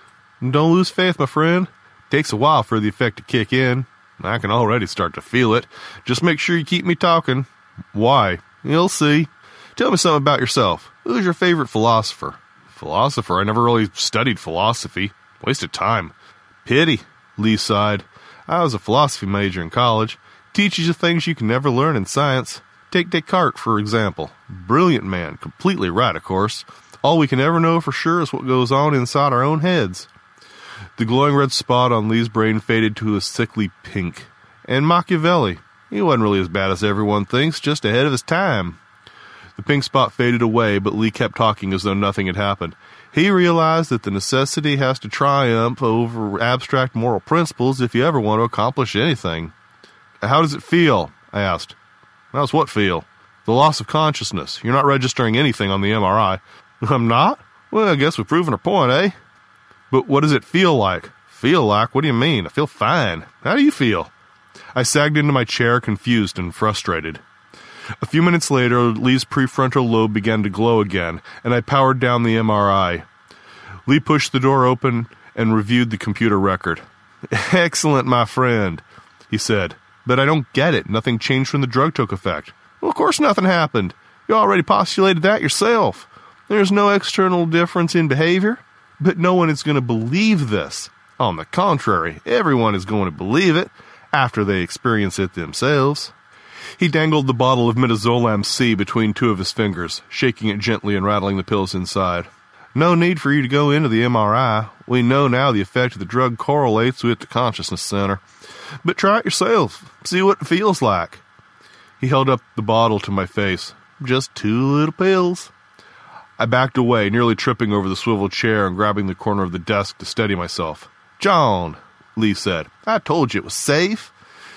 Don't lose faith, my friend. Takes a while for the effect to kick in. I can already start to feel it. Just make sure you keep me talking. Why? You'll see. Tell me something about yourself. Who's your favorite philosopher? Philosopher? I never really studied philosophy. Wasted time. Pity, Lee sighed. I was a philosophy major in college. Teaches you things you can never learn in science. Take Descartes, for example. Brilliant man. Completely right, of course. All we can ever know for sure is what goes on inside our own heads. The glowing red spot on Lee's brain faded to a sickly pink. And Machiavelli. He wasn't really as bad as everyone thinks, just ahead of his time. The pink spot faded away, but Lee kept talking as though nothing had happened. He realized that the necessity has to triumph over abstract moral principles if you ever want to accomplish anything. How does it feel? I asked. How's what feel? The loss of consciousness. You're not registering anything on the MRI. I'm not? Well, I guess we've proven our point, eh? But what does it feel like? Feel like? What do you mean? I feel fine. How do you feel? I sagged into my chair, confused and frustrated. A few minutes later, Lee's prefrontal lobe began to glow again, and I powered down the MRI. Lee pushed the door open and reviewed the computer record. Excellent, my friend, he said. But I don't get it. Nothing changed when the drug took effect. Well, of course nothing happened. You already postulated that yourself. There's no external difference in behavior. But no one is going to believe this. On the contrary, everyone is going to believe it after they experience it themselves. He dangled the bottle of midazolam C between 2 of his fingers, shaking it gently and rattling the pills inside. No need for you to go into the MRI. We know now the effect of the drug correlates with the consciousness center. But try it yourself. See what it feels like. He held up the bottle to my face. Just 2 little pills. I backed away, nearly tripping over the swivel chair and grabbing the corner of the desk to steady myself. John, Lee said, I told you it was safe.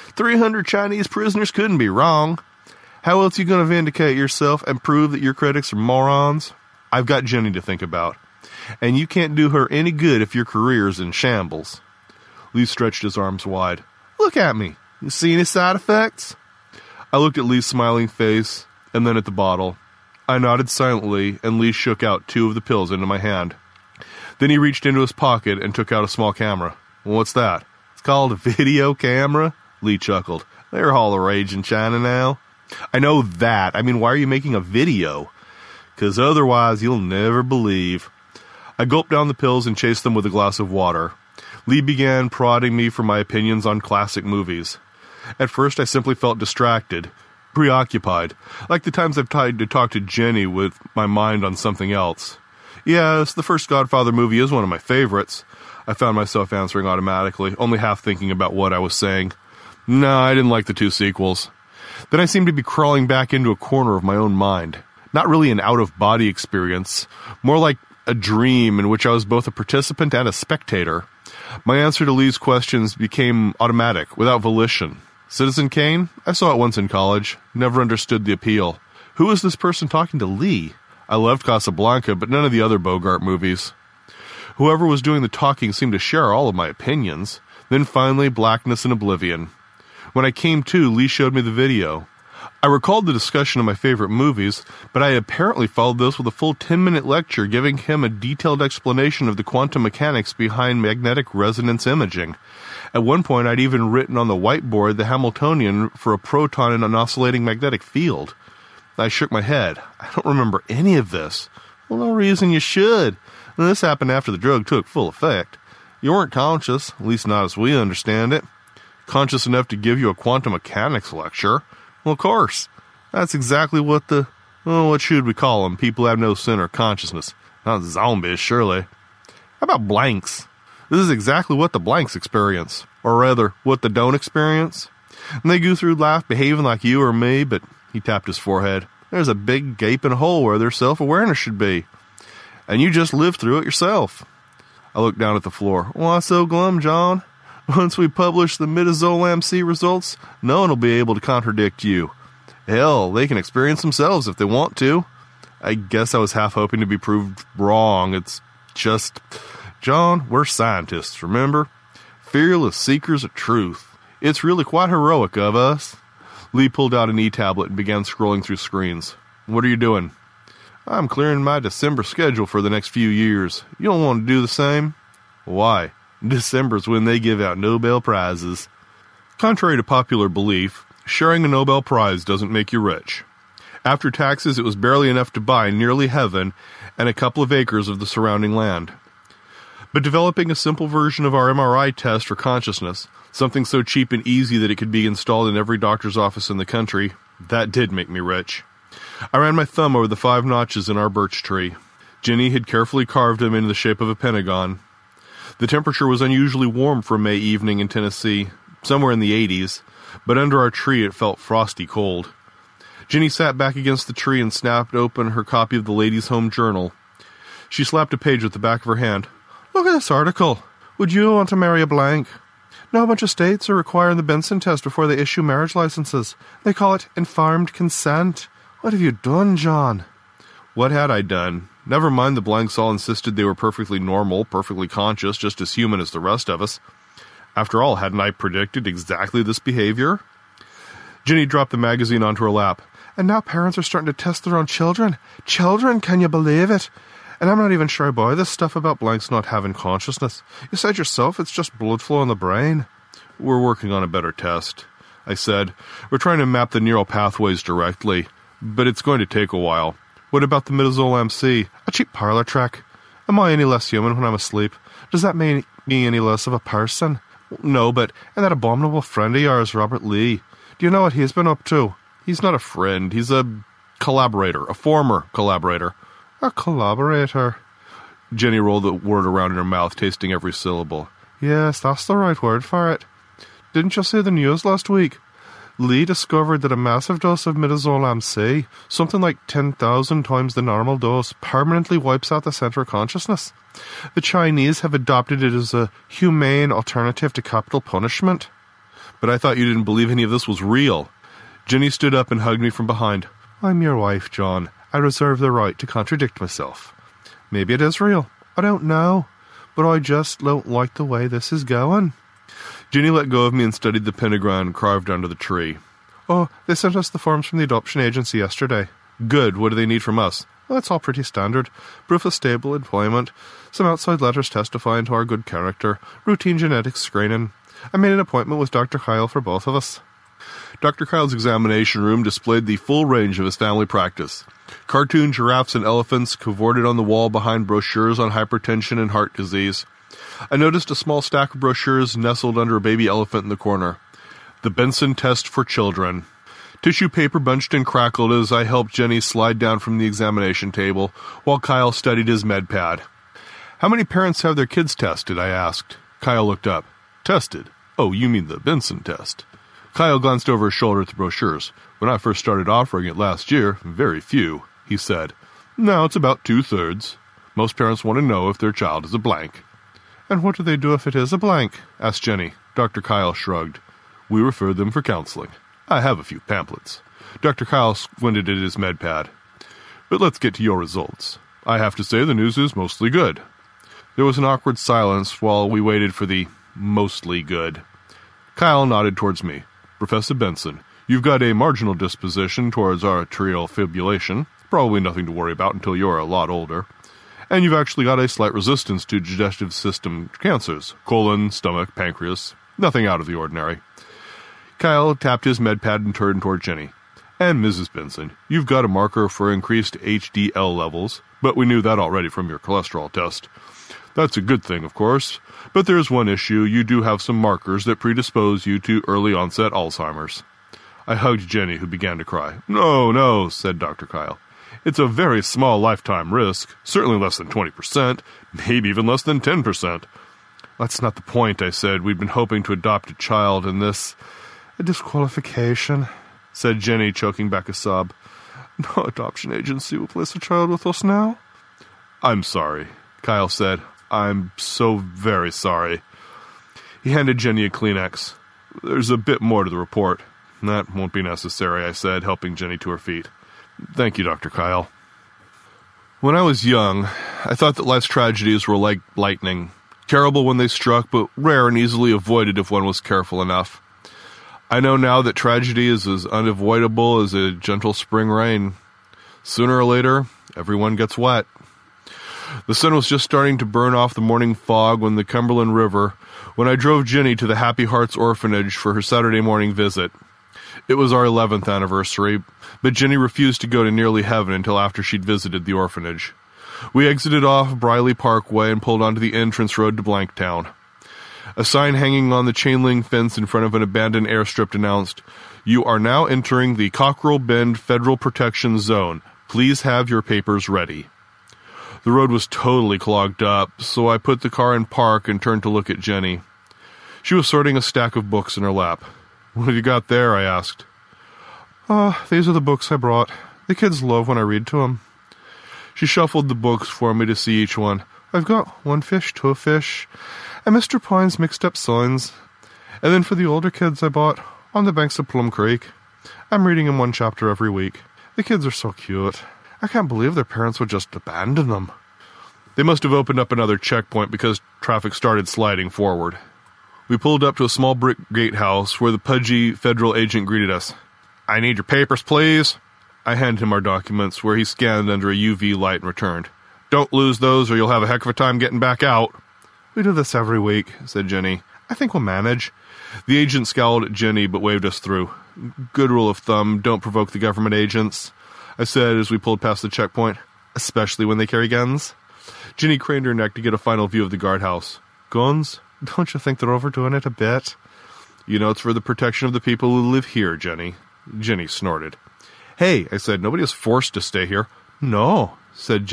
300 Chinese prisoners couldn't be wrong. How else are you going to vindicate yourself and prove that your critics are morons? I've got Jenny to think about. And you can't do her any good if your career's in shambles. Lee stretched his arms wide. Look at me. You see any side effects? I looked at Lee's smiling face and then at the bottle. I nodded silently, and Lee shook out 2 of the pills into my hand. Then he reached into his pocket and took out a small camera. Well, what's that? It's called a video camera? Lee chuckled. They're all the rage in China now. I know that. I mean, why are you making a video? 'Cause otherwise you'll never believe. I gulped down the pills and chased them with a glass of water. Lee began prodding me for my opinions on classic movies. At first I simply felt distracted, preoccupied, like the times I've tried to talk to Jenny with my mind on something else. Yes, the first Godfather movie is one of my favorites. I found myself answering automatically, only half thinking about what I was saying. No, I didn't like the 2 sequels. Then I seemed to be crawling back into a corner of my own mind. Not really an out-of-body experience, more like a dream in which I was both a participant and a spectator. My answer to Lee's questions became automatic, without volition. Citizen Kane? I saw it once in college. Never understood the appeal. Who was this person talking to Lee? I loved Casablanca, but none of the other Bogart movies. Whoever was doing the talking seemed to share all of my opinions. Then finally, blackness and oblivion. When I came to, Lee showed me the video. I recalled the discussion of my favorite movies, but I apparently followed this with a full 10-minute lecture giving him a detailed explanation of the quantum mechanics behind magnetic resonance imaging. At one point, I'd even written on the whiteboard the Hamiltonian for a proton in an oscillating magnetic field. I shook my head. I don't remember any of this. Well, no reason you should. And this happened after the drug took full effect. You weren't conscious, at least not as we understand it. Conscious enough to give you a quantum mechanics lecture? Well, of course. That's exactly what what should we call them? People who have no center of consciousness. Not zombies, surely. How about blanks? This is exactly what the blanks experience. Or rather, what they don't experience. And they go through life behaving like you or me, but he tapped his forehead. There's a big gaping hole where their self-awareness should be. And you just live through it yourself. I looked down at the floor. Why so glum, John? Once we publish the Midazolam C results, no one will be able to contradict you. Hell, they can experience themselves if they want to. I guess I was half hoping to be proved wrong. It's just... John, we're scientists, remember? Fearless seekers of truth. It's really quite heroic of us. Lee pulled out an e-tablet and began scrolling through screens. What are you doing? I'm clearing my December schedule for the next few years. You don't want to do the same? Why? December's when they give out Nobel Prizes. Contrary to popular belief, sharing a Nobel Prize doesn't make you rich. After taxes, it was barely enough to buy nearly heaven and a couple of acres of the surrounding land. But developing a simple version of our MRI test for consciousness, something so cheap and easy that it could be installed in every doctor's office in the country, that did make me rich. I ran my thumb over the 5 notches in our birch tree. Jenny had carefully carved them into the shape of a pentagon. The temperature was unusually warm for a May evening in Tennessee, somewhere in the 80s, but under our tree it felt frosty cold. Jenny sat back against the tree and snapped open her copy of the Ladies' Home Journal. She slapped a page with the back of her hand. Look at this article. Would you want to marry a blank? Now a bunch of states are requiring the Benson test before they issue marriage licenses. They call it informed consent. What have you done, John? What had I done? Never mind the blanks all insisted they were perfectly normal, perfectly conscious, just as human as the rest of us. After all, hadn't I predicted exactly this behavior? Jenny dropped the magazine onto her lap. And now parents are starting to test their own children. Children, can you believe it? And I'm not even sure I buy this stuff about blanks not having consciousness. You said yourself it's just blood flow in the brain. We're working on a better test, I said. We're trying to map the neural pathways directly, but it's going to take a while. What about the Midazolam C? A cheap parlor trick. Am I any less human when I'm asleep? Does that make me any less of a person? No, but... And that abominable friend of yours, Robert Lee. Do you know what he's been up to? He's not a friend. He's a collaborator. A former collaborator. A collaborator. Jenny rolled the word around in her mouth, tasting every syllable. Yes, that's the right word for it. Didn't you see the news last week? Lee discovered that a massive dose of Midazolam MC, something like 10,000 times the normal dose, permanently wipes out the center of consciousness. The Chinese have adopted it as a humane alternative to capital punishment. But I thought you didn't believe any of this was real. Jenny stood up and hugged me from behind. I'm your wife, John. I reserve the right to contradict myself. Maybe it is real. I don't know. But I just don't like the way this is going. Jenny let go of me and studied the pentagram carved under the tree. Oh, they sent us the forms from the adoption agency yesterday. Good. What do they need from us? Well, it's all pretty standard. Proof of stable employment, some outside letters testifying to our good character, routine genetic screening. I made an appointment with Dr. Kyle for both of us. Dr. Kyle's examination room displayed the full range of his family practice. Cartoon giraffes and elephants cavorted on the wall behind brochures on hypertension and heart disease. I noticed a small stack of brochures nestled under a baby elephant in the corner. The Benson Test for Children. Tissue paper bunched and crackled as I helped Jenny slide down from the examination table, while Kyle studied his med pad. How many parents have their kids tested? I asked. Kyle looked up. Tested? Oh, you mean the Benson test. Kyle glanced over his shoulder at the brochures. When I first started offering it last year, very few, he said. Now it's about 2/3. Most parents want to know if their child is a blank. And what do they do if it is a blank? Asked Jenny. Dr. Kyle shrugged. We refer them for counseling. I have a few pamphlets. Dr. Kyle squinted at his med pad. But let's get to your results. I have to say the news is mostly good. There was an awkward silence while we waited for the mostly good. Kyle nodded towards me. Professor Benson, you've got a marginal disposition towards arterial fibrillation. Probably nothing to worry about until you're a lot older. And you've actually got a slight resistance to digestive system cancers. Colon, stomach, pancreas. Nothing out of the ordinary. Kyle tapped his med pad and turned toward Jenny. And Mrs. Benson, you've got a marker for increased HDL levels, but we knew that already from your cholesterol test. That's a good thing, of course, but there's one issue. You do have some markers that predispose you to early-onset Alzheimer's. I hugged Jenny, who began to cry. No, said Dr. Kyle. It's a very small lifetime risk, certainly less than 20%, maybe even less than 10%. That's not the point, I said. We'd been hoping to adopt a child, and this... A disqualification, said Jenny, choking back a sob. No adoption agency will place a child with us now. I'm sorry, Kyle said. I'm so very sorry. He handed Jenny a Kleenex. There's a bit more to the report. That won't be necessary, I said, helping Jenny to her feet. Thank you, Dr. Kyle. When I was young, I thought that life's tragedies were like lightning. Terrible when they struck, but rare and easily avoided if one was careful enough. I know now that tragedy is as unavoidable as a gentle spring rain. Sooner or later, everyone gets wet. The sun was just starting to burn off the morning fog on the Cumberland River when I drove Jenny to the Happy Hearts Orphanage for her Saturday morning visit. It was our 11th anniversary, but Jenny refused to go to Nearly Heaven until after she'd visited the orphanage. We exited off Briley Parkway and pulled onto the entrance road to Blanktown. A sign hanging on the chain-link fence in front of an abandoned airstrip announced, "You are now entering the Cockrell Bend Federal Protection Zone. Please have your papers ready." The road was totally clogged up, so I put the car in park and turned to look at Jenny. She was sorting a stack of books in her lap. "What have you got there?" I asked. "Oh, these are the books I brought. The kids love when I read to them." She shuffled the books for me to see each one. "I've got One Fish, Two Fish, and Mr. Pine's Mixed Up Signs. And then for the older kids I bought On the Banks of Plum Creek. I'm reading them one chapter every week. The kids are so cute. I can't believe their parents would just abandon them." They must have opened up another checkpoint because traffic started sliding forward. We pulled up to a small brick gatehouse where the pudgy federal agent greeted us. "I need your papers, please." I handed him our documents, where he scanned under a UV light and returned. "Don't lose those or you'll have a heck of a time getting back out." "We do this every week," said Jenny. "I think we'll manage." The agent scowled at Jenny but waved us through. "Good rule of thumb, don't provoke the government agents," I said as we pulled past the checkpoint, "especially when they carry guns." Jenny craned her neck to get a final view of the guardhouse. "Guns? Don't you think they're overdoing it a bit?" "You know it's for the protection of the people who live here, Jenny." Jenny snorted. "Hey," I said, "nobody is forced to stay here." "No," said Jenny.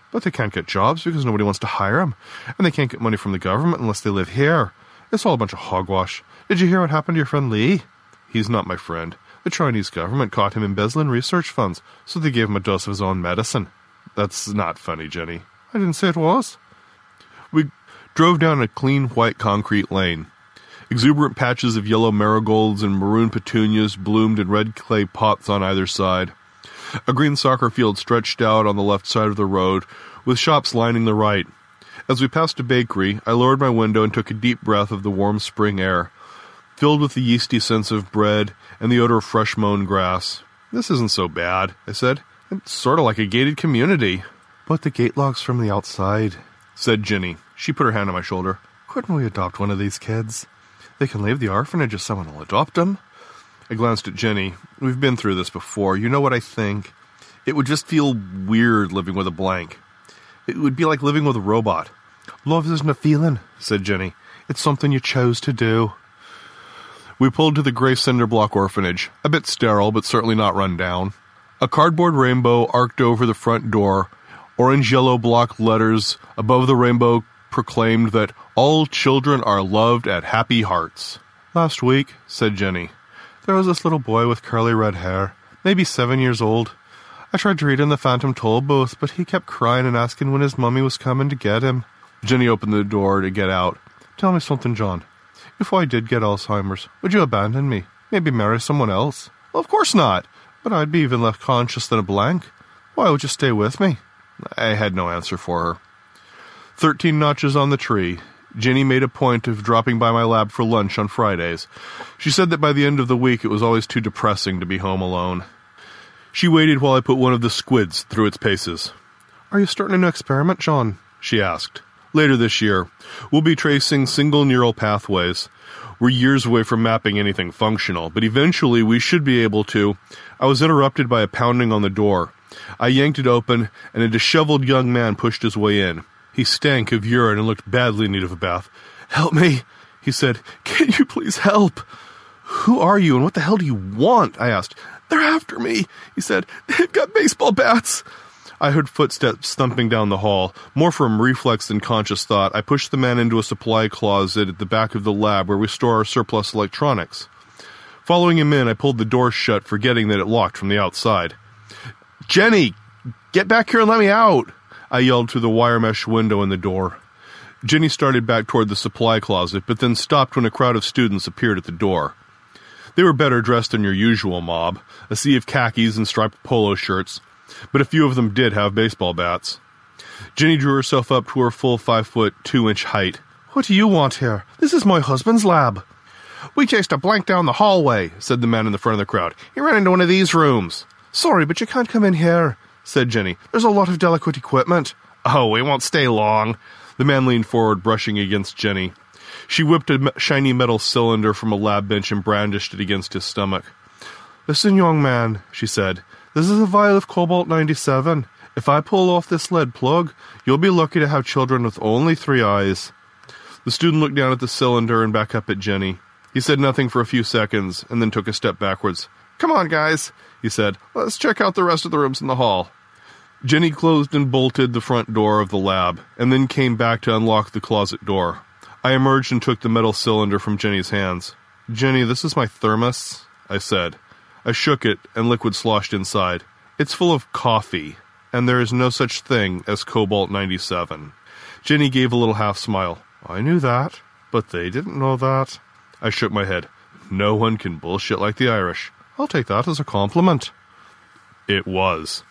But they can't get jobs because nobody wants to hire them, and they can't get money from the government unless they live here. It's all a bunch of hogwash. Did you hear what happened to your friend Lee? He's not my friend. The Chinese government caught him embezzling research funds, so they gave him a dose of his own medicine. That's not funny, Jenny. I didn't say it was. We drove down a clean white concrete lane. Exuberant patches of yellow marigolds and maroon petunias bloomed in red clay pots on either side. A green soccer field stretched out on the left side of the road, with shops lining the right. As we passed a bakery, I lowered my window and took a deep breath of the warm spring air, filled with the yeasty scents of bread and the odor of fresh mown grass. This isn't so bad, I said. It's sort of like a gated community. But the gate lock's from the outside, said Ginny. She put her hand on my shoulder. Couldn't we adopt one of these kids? They can leave the orphanage if someone will adopt them. I glanced at Jenny. We've been through this before. You know what I think? It would just feel weird living with a blank. It would be like living with a robot. Love isn't a feeling, said Jenny. It's something you chose to do. We pulled to the grey cinder block orphanage, a bit sterile but certainly not run down. A cardboard rainbow arced over the front door. Orange-yellow block letters above the rainbow proclaimed that all children are loved at Happy Hearts. Last week, said Jenny, there was this little boy with curly red hair, maybe 7 years old. I tried to read him the Phantom Toll Booth, but he kept crying and asking when his mummy was coming to get him. Jenny opened the door to get out. Tell me something, John. If I did get Alzheimer's, would you abandon me? Maybe marry someone else? Well, of course not. But I'd be even less conscious than a blank. Why would you stay with me? I had no answer for her. 13 notches on the tree. Jenny made a point of dropping by my lab for lunch on Fridays. She said that by the end of the week it was always too depressing to be home alone. She waited while I put one of the squids through its paces. Are you starting a new experiment, John? She asked. Later this year, we'll be tracing single neural pathways. We're years away from mapping anything functional, but eventually we should be able to. I was interrupted by a pounding on the door. I yanked it open, and a disheveled young man pushed his way in. He stank of urine and looked badly in need of a bath. Help me, he said. Can you please help? Who are you, and what the hell do you want? I asked. They're after me, he said. They've got baseball bats. I heard footsteps thumping down the hall. More from reflex than conscious thought, I pushed the man into a supply closet at the back of the lab where we store our surplus electronics. Following him in, I pulled the door shut, forgetting that it locked from the outside. Jenny, get back here and let me out, I yelled through the wire mesh window in the door. Jenny started back toward the supply closet, but then stopped when a crowd of students appeared at the door. They were better dressed than your usual mob, a sea of khakis and striped polo shirts, but a few of them did have baseball bats. Jenny drew herself up to her full 5'2" height. What do you want here? This is my husband's lab. We chased a blank down the hallway, said the man in the front of the crowd. He ran into one of these rooms. Sorry, but you can't come in here, said Jenny. There's a lot of delicate equipment. Oh, we won't stay long. The man leaned forward, brushing against Jenny. She whipped a shiny metal cylinder from a lab bench and brandished it against his stomach. Listen, young man, she said. This is a vial of cobalt-97. If I pull off this lead plug, you'll be lucky to have children with only 3 eyes. The student looked down at the cylinder and back up at Jenny. He said nothing for a few seconds, and then took a step backwards. Come on, guys, he said. Let's check out the rest of the rooms in the hall. Jenny closed and bolted the front door of the lab, and then came back to unlock the closet door. I emerged and took the metal cylinder from Jenny's hands. Jenny, this is my thermos, I said. I shook it, and liquid sloshed inside. It's full of coffee, and there is no such thing as cobalt-97. Jenny gave a little half-smile. I knew that, but they didn't know that. I shook my head. No one can bullshit like the Irish. I'll take that as a compliment. It was.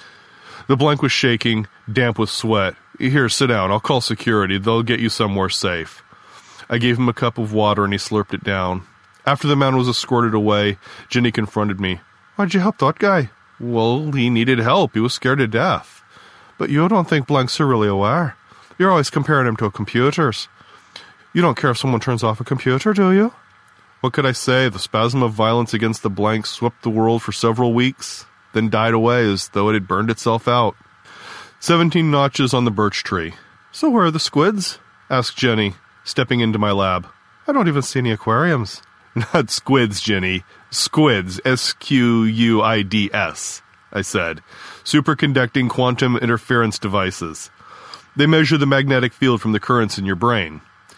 The blank was shaking, damp with sweat. Here, sit down. I'll call security. They'll get you somewhere safe. I gave him a cup of water, and he slurped it down. After the man was escorted away, Jenny confronted me. Why'd you help that guy? Well, he needed help. He was scared to death. But you don't think blanks are really aware. You're always comparing them to computers. You don't care if someone turns off a computer, do you? What could I say? The spasm of violence against the blank swept the world for several weeks, then died away as though it had burned itself out. 17 notches on the birch tree. So where are the squids? Asked Jenny, stepping into my lab. I don't even see any aquariums. Not squids, Jenny. Squids. S-Q-U-I-D-S. I said. Superconducting quantum interference devices. They measure the magnetic field from the currents in your brain.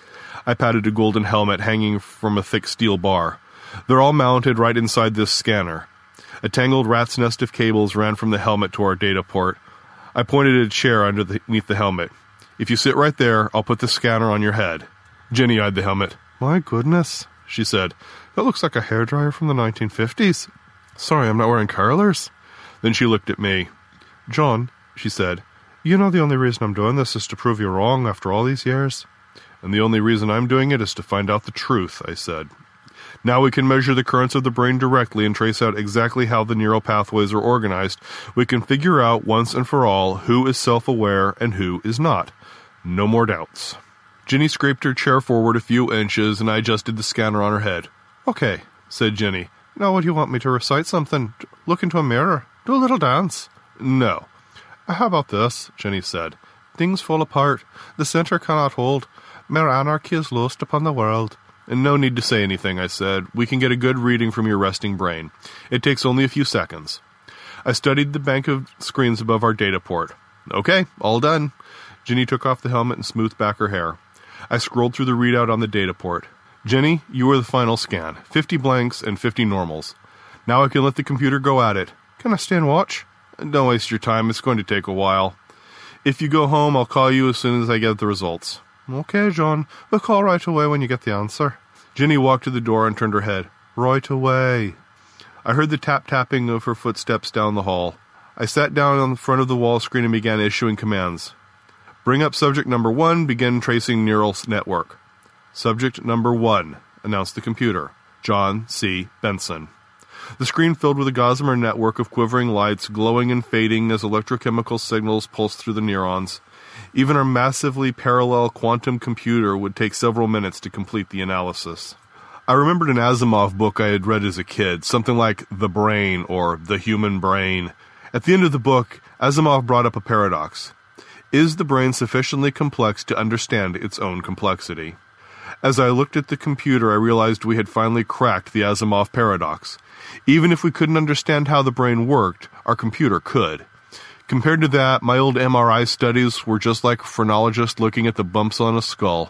I patted a golden helmet hanging from a thick steel bar. They're all mounted right inside this scanner. A tangled rat's nest of cables ran from the helmet to our data port. I pointed at a chair underneath the helmet. If you sit right there, I'll put the scanner on your head. Jenny eyed the helmet. My goodness, she said. That looks like a hairdryer from the 1950s. Sorry, I'm not wearing curlers. Then she looked at me. John, she said, you know the only reason I'm doing this is to prove you wrong after all these years? And the only reason I'm doing it is to find out the truth, I said. Now we can measure the currents of the brain directly and trace out exactly how the neural pathways are organized. We can figure out once and for all who is self-aware and who is not. No more doubts. Jenny scraped her chair forward a few inches, and I adjusted the scanner on her head. Okay, said Jenny. Now would you want me to recite something? Look into a mirror? Do a little dance? No. How about this? Jenny said. Things fall apart. The center cannot hold. Mere anarchy is lost upon the world. And no need to say anything, I said. We can get a good reading from your resting brain. It takes only a few seconds. I studied the bank of screens above our data port. Okay, all done. Jenny took off the helmet and smoothed back her hair. I scrolled through the readout on the data port. Jenny, you were the final scan. 50 blanks and 50 normals. Now I can let the computer go at it. Can I stay and watch? Don't waste your time. It's going to take a while. If you go home, I'll call you as soon as I get the results. Okay, John. We'll call right away when you get the answer. Jenny walked to the door and turned her head. Right away. I heard the tap-tapping of her footsteps down the hall. I sat down on the front of the wall screen and began issuing commands. Bring up subject number 1, begin tracing neural network. Subject number 1, announced the computer. John C. Benson. The screen filled with a gossamer network of quivering lights, glowing and fading as electrochemical signals pulsed through the neurons. Even our massively parallel quantum computer would take several minutes to complete the analysis. I remembered an Asimov book I had read as a kid, something like The Brain or The Human Brain. At the end of the book, Asimov brought up a paradox. Is the brain sufficiently complex to understand its own complexity? As I looked at the computer, I realized we had finally cracked the Asimov paradox. Even if we couldn't understand how the brain worked, our computer could. Compared to that, my old MRI studies were just like a phrenologist looking at the bumps on a skull.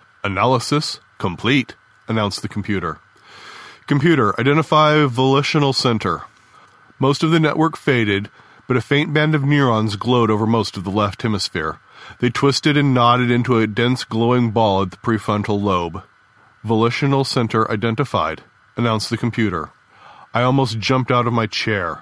Analysis complete, announced the computer. Computer, identify volitional center. Most of the network faded, but a faint band of neurons glowed over most of the left hemisphere. They twisted and knotted into a dense glowing ball at the prefrontal lobe. Volitional center identified, announced the computer. I almost jumped out of my chair.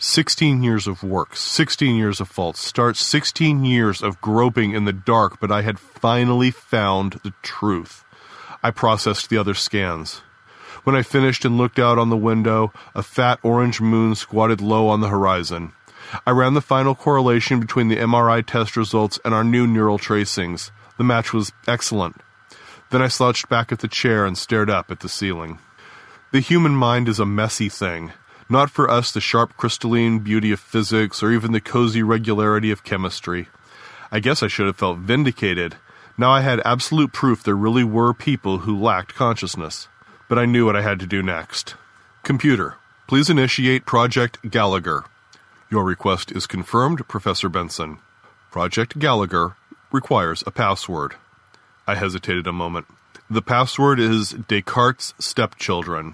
16 years of work, 16 years of false starts, 16 years of groping in the dark, but I had finally found the truth. I processed the other scans. When I finished and looked out on the window, a fat orange moon squatted low on the horizon. I ran the final correlation between the MRI test results and our new neural tracings. The match was excellent. Then I slouched back at the chair and stared up at the ceiling. The human mind is a messy thing. Not for us the sharp crystalline beauty of physics or even the cozy regularity of chemistry. I guess I should have felt vindicated. Now I had absolute proof there really were people who lacked consciousness. But I knew what I had to do next. Computer, please initiate Project Gallagher. Your request is confirmed, Professor Benson. Project Gallagher requires a password. I hesitated a moment. The password is Descartes' stepchildren.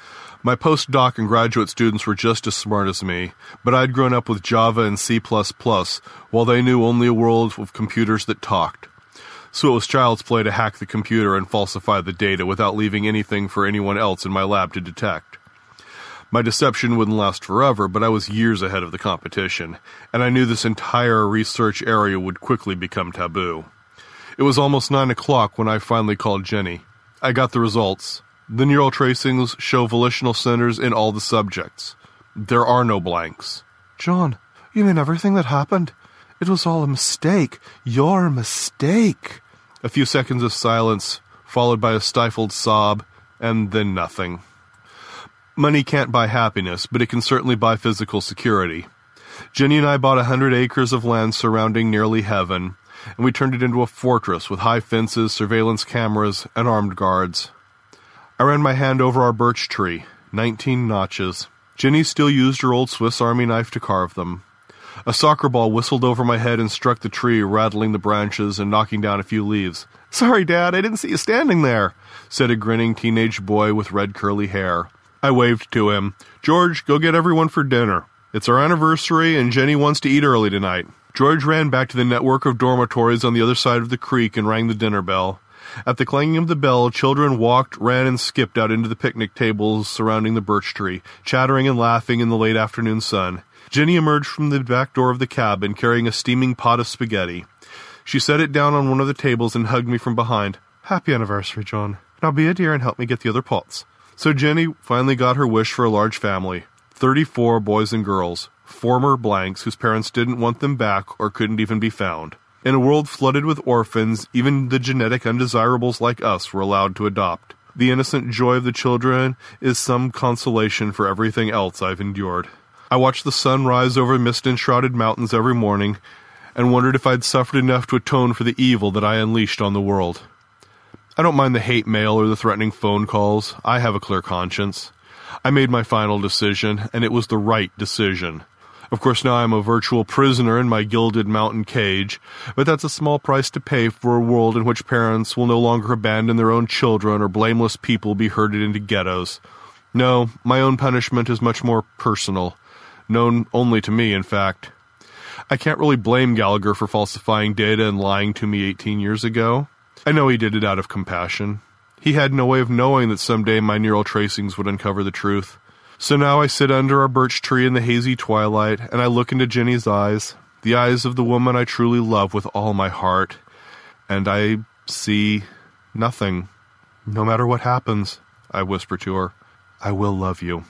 My postdoc and graduate students were just as smart as me, but I'd grown up with Java and C++, while they knew only a world of computers that talked. So it was child's play to hack the computer and falsify the data without leaving anything for anyone else in my lab to detect. My deception wouldn't last forever, but I was years ahead of the competition, and I knew this entire research area would quickly become taboo. It was almost 9 o'clock when I finally called Jenny. I got the results. The neural tracings show volitional centers in all the subjects. There are no blanks. John, you mean everything that happened? It was all a mistake. Your mistake. A few seconds of silence, followed by a stifled sob, and then nothing. Money can't buy happiness, but it can certainly buy physical security. Jenny and I bought 100 acres of land surrounding nearly heaven, and we turned it into a fortress with high fences, surveillance cameras, and armed guards. I ran my hand over our birch tree, 19 notches. Jenny still used her old Swiss Army knife to carve them. A soccer ball whistled over my head and struck the tree, rattling the branches and knocking down a few leaves. "Sorry, Dad, I didn't see you standing there," said a grinning teenage boy with red curly hair. I waved to him. "George, go get everyone for dinner. It's our anniversary, and Jenny wants to eat early tonight." George ran back to the network of dormitories on the other side of the creek and rang the dinner bell. At the clanging of the bell, children walked, ran, and skipped out into the picnic tables surrounding the birch tree, chattering and laughing in the late afternoon sun. Jenny emerged from the back door of the cabin, carrying a steaming pot of spaghetti. She set it down on one of the tables and hugged me from behind. "Happy anniversary, John. Now be a dear and help me get the other pots." So Jenny finally got her wish for a large family. 34 boys and girls, former blanks whose parents didn't want them back or couldn't even be found. In a world flooded with orphans, even the genetic undesirables like us were allowed to adopt. The innocent joy of the children is some consolation for everything else I've endured. I watched the sun rise over mist-enshrouded mountains every morning and wondered if I'd suffered enough to atone for the evil that I unleashed on the world. I don't mind the hate mail or the threatening phone calls. I have a clear conscience. I made my final decision, and it was the right decision. Of course, now I'm a virtual prisoner in my gilded mountain cage, but that's a small price to pay for a world in which parents will no longer abandon their own children or blameless people be herded into ghettos. No, my own punishment is much more personal, known only to me, in fact. I can't really blame Gallagher for falsifying data and lying to me 18 years ago. I know he did it out of compassion. He had no way of knowing that someday my neural tracings would uncover the truth. So now I sit under our birch tree in the hazy twilight, and I look into Jenny's eyes, the eyes of the woman I truly love with all my heart, and I see nothing. "No matter what happens," I whisper to her, "I will love you."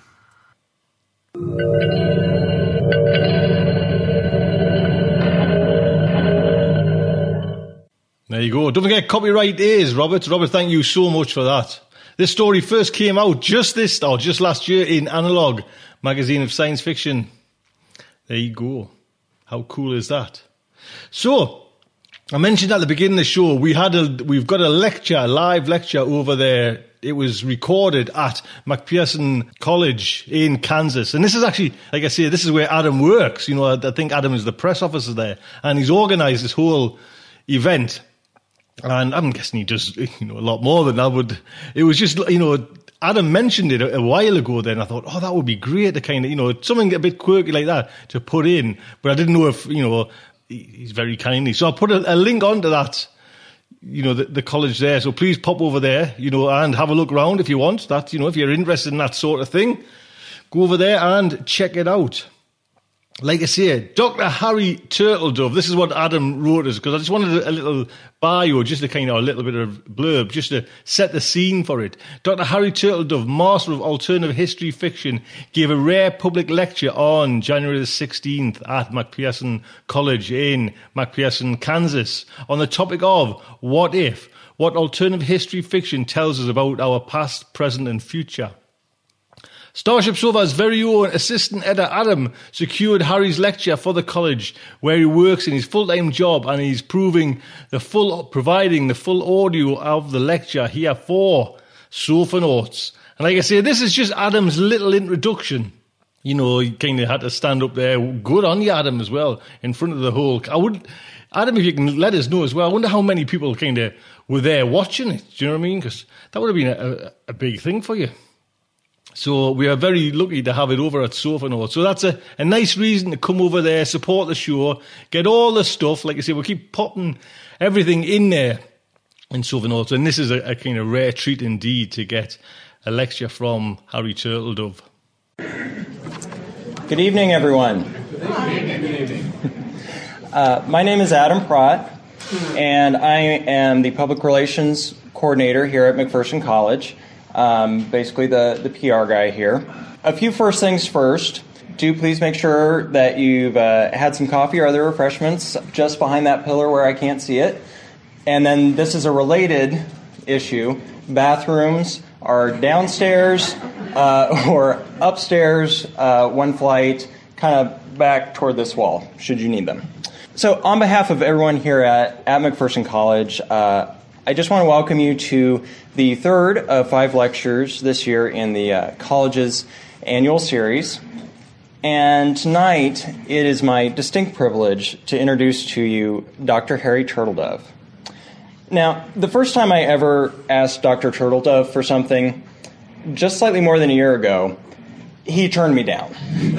There you go. Don't forget, copyright is Robert. Robert, thank you so much for that. This story first came out just last year in Analog, magazine of science fiction. There you go. How cool is that? So, I mentioned at the beginning of the show, we've got a live lecture over there. It was recorded at McPherson College in Kansas. And this is actually, like I say, this is where Adam works. You know, I think Adam is the press officer there. And he's organized this whole event. And I'm guessing he does, a lot more than that. But it was just, Adam mentioned it a while ago then. I thought, that would be great to kind of, something a bit quirky like that to put in. But I didn't know if, he's very kindly. So I'll put a link onto that, the college there. So please pop over there, and have a look around if you want that, if you're interested in that sort of thing, go over there and check it out. Like I say, Dr. Harry Turtledove, this is what Adam wrote us, because I just wanted a little bio, just a little bit of blurb, just to set the scene for it. Dr. Harry Turtledove, Master of Alternative History Fiction, gave a rare public lecture on January the 16th at McPherson College in McPherson, Kansas, on the topic of what alternative history fiction tells us about our past, present and future. Starship Sofa's very own assistant editor Adam secured Harry's lecture for the college, where he works in his full-time job, and he's providing the full audio of the lecture here for Sofa Notes. And like I say, this is just Adam's little introduction. He kind of had to stand up there. Good on you, Adam, as well, in front of the whole. Adam, if you can let us know as well, I wonder how many people kind of were there watching it. Do you know what I mean? Because that would have been a big thing for you. So we are very lucky to have it over at Sofa Notes. So that's a nice reason to come over there, support the show, get all the stuff. Like I say, we'll keep popping everything in there in Sofa Notes. And this is a kind of rare treat indeed to get a lecture from Harry Turtledove. Good evening, everyone. Good evening. My name is Adam Pratt, and I am the Public Relations Coordinator here at McPherson College. Basically the PR guy here. A few first things first. Do please make sure that you've had some coffee or other refreshments just behind that pillar where I can't see it. And then this is a related issue. Bathrooms are downstairs or upstairs, one flight, kind of back toward this wall, should you need them. So on behalf of everyone here at McPherson College, I just want to welcome you to the third of 5 lectures this year in the college's annual series. And tonight, it is my distinct privilege to introduce to you Dr. Harry Turtledove. Now, the first time I ever asked Dr. Turtledove for something, just slightly more than a year ago, he turned me down.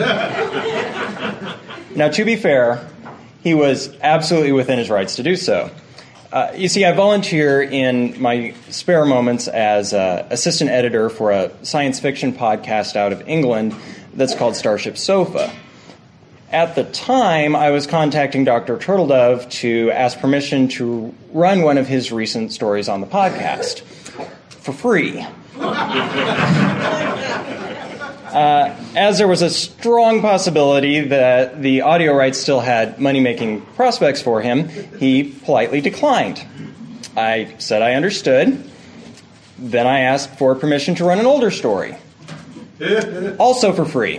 Now, to be fair, he was absolutely within his rights to do so. You see, I volunteer in my spare moments as assistant editor for a science fiction podcast out of England that's called Starship Sofa. At the time, I was contacting Dr. Turtledove to ask permission to run one of his recent stories on the podcast for free. As there was a strong possibility that the audio rights still had money-making prospects for him, he politely declined. I said I understood. Then I asked for permission to run an older story, also for free.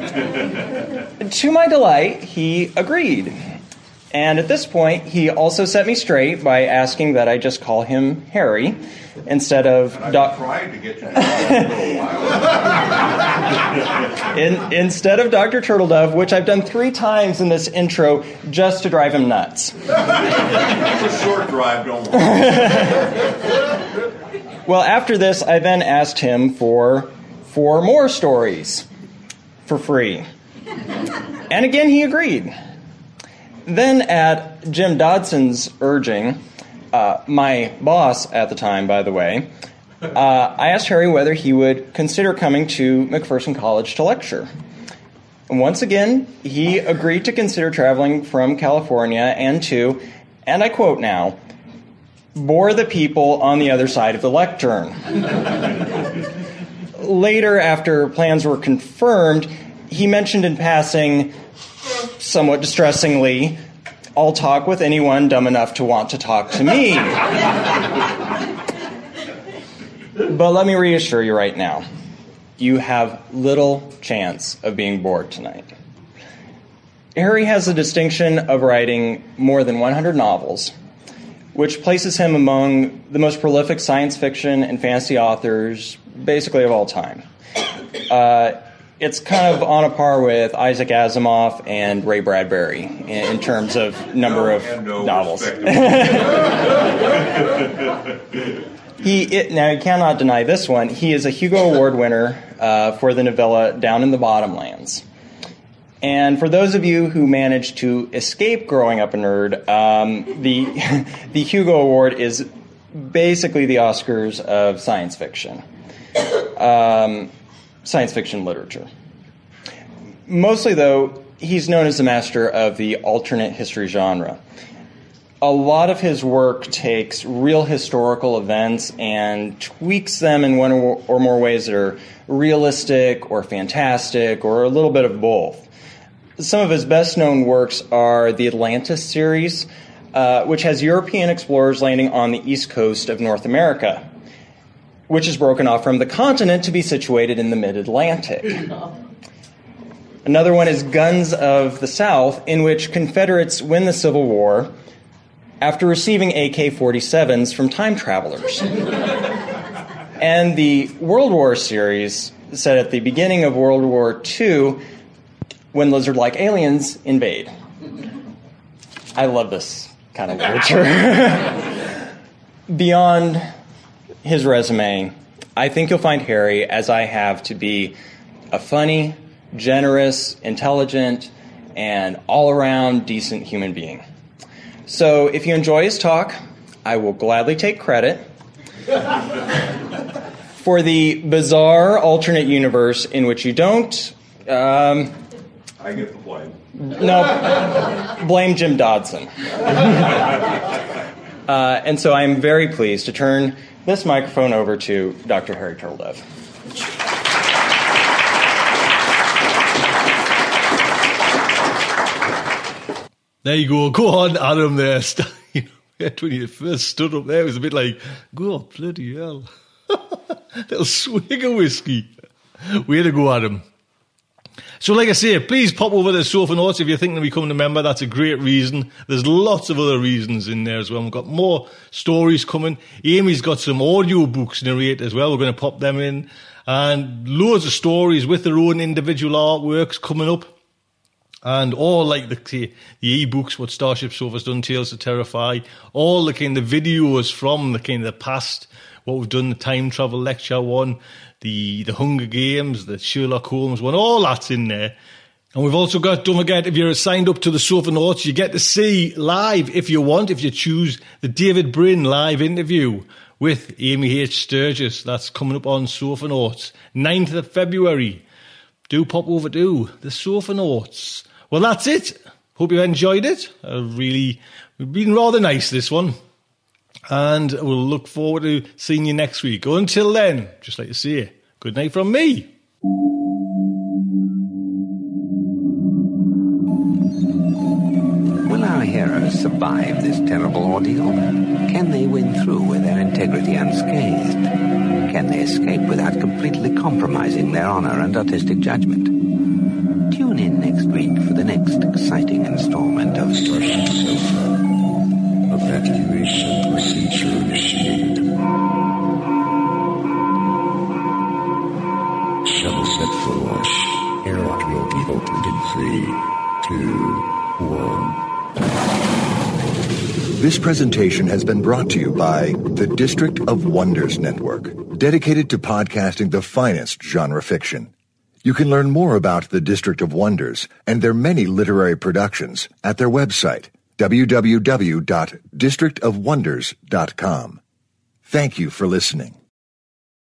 To my delight, he agreed. And at this point, he also set me straight by asking that I just call him Harry instead of tried to get you to instead of Dr. Turtledove, which I've done 3 times in this intro just to drive him nuts. It's a short drive, don't worry. Well, after this, I then asked him for 4 more stories for free. And again, he agreed. Then at Jim Dodson's urging, my boss at the time, by the way, I asked Harry whether he would consider coming to McPherson College to lecture. And once again, he agreed to consider traveling from California and to, and I quote now, bore the people on the other side of the lectern. Later, after plans were confirmed, he mentioned in passing, somewhat distressingly, I'll talk with anyone dumb enough to want to talk to me. But let me reassure you right now, you have little chance of being bored tonight. Harry has the distinction of writing more than 100 novels, which places him among the most prolific science fiction and fantasy authors, basically of all time. It's kind of on a par with Isaac Asimov and Ray Bradbury in terms of number of novels. Now, you cannot deny this one. He is a Hugo Award winner for the novella Down in the Bottomlands. And for those of you who managed to escape growing up a nerd, the Hugo Award is basically the Oscars of science fiction. Science fiction literature. Mostly, though, he's known as the master of the alternate history genre. A lot of his work takes real historical events and tweaks them in one or more ways that are realistic or fantastic or a little bit of both. Some of his best-known works are the Atlantis series, which has European explorers landing on the east coast of North America, which is broken off from the continent to be situated in the mid-Atlantic. Another one is Guns of the South, in which Confederates win the Civil War after receiving AK-47s from time travelers. And the World War series, set at the beginning of World War II, when lizard-like aliens invade. I love this kind of literature. Beyond his resume, I think you'll find Harry, as I have, to be a funny, generous, intelligent, and all-around decent human being. So if you enjoy his talk, I will gladly take credit for the bizarre alternate universe in which you don't. I get the blame. No, blame Jim Dodson. And so I am very pleased to turn this microphone over to Dr. Harry Turtledove. There you go. Go on, Adam, there. When you first stood up there, it was a bit like, God, bloody hell. Little swig of whiskey. Way to go, Adam. So like I say, please pop over to Sofa Notes if you're thinking of becoming a member. That's a great reason. There's lots of other reasons in there as well. We've got more stories coming. Amy's got some audio books narrated as well. We're going to pop them in. And loads of stories with their own individual artworks coming up. And all like the e-books, what Starship Sofa's done, Tales to Terrify. All the kind of videos from the kind of the past, what we've done, the time travel lecture one, the Hunger Games, the Sherlock Holmes one, all that's in there. And we've also got, don't forget, if you're signed up to the Sofa Notes, you get to see live, if you want, if you choose, the David Brin live interview with Amy H. Sturgis. That's coming up on Sofa Notes, 9th of February. Do pop over to the Sofa Notes. Well, that's it. Hope you enjoyed it. We've been rather nice, this one. And we'll look forward to seeing you next week. Until then, just like to say, good night from me. Will our heroes survive this terrible ordeal? Can they win through with their integrity unscathed? Can they escape without completely compromising their honor and artistic judgment? Tune in next week for the next exciting installment of Starship Sofa. Evacuation procedure initiated. Shuttle set for launch. Airlock will be opened in 3, 2, 1. This presentation has been brought to you by the District of Wonders Network, dedicated to podcasting the finest genre fiction. You can learn more about the District of Wonders and their many literary productions at their website, www.districtofwonders.com. Thank you for listening.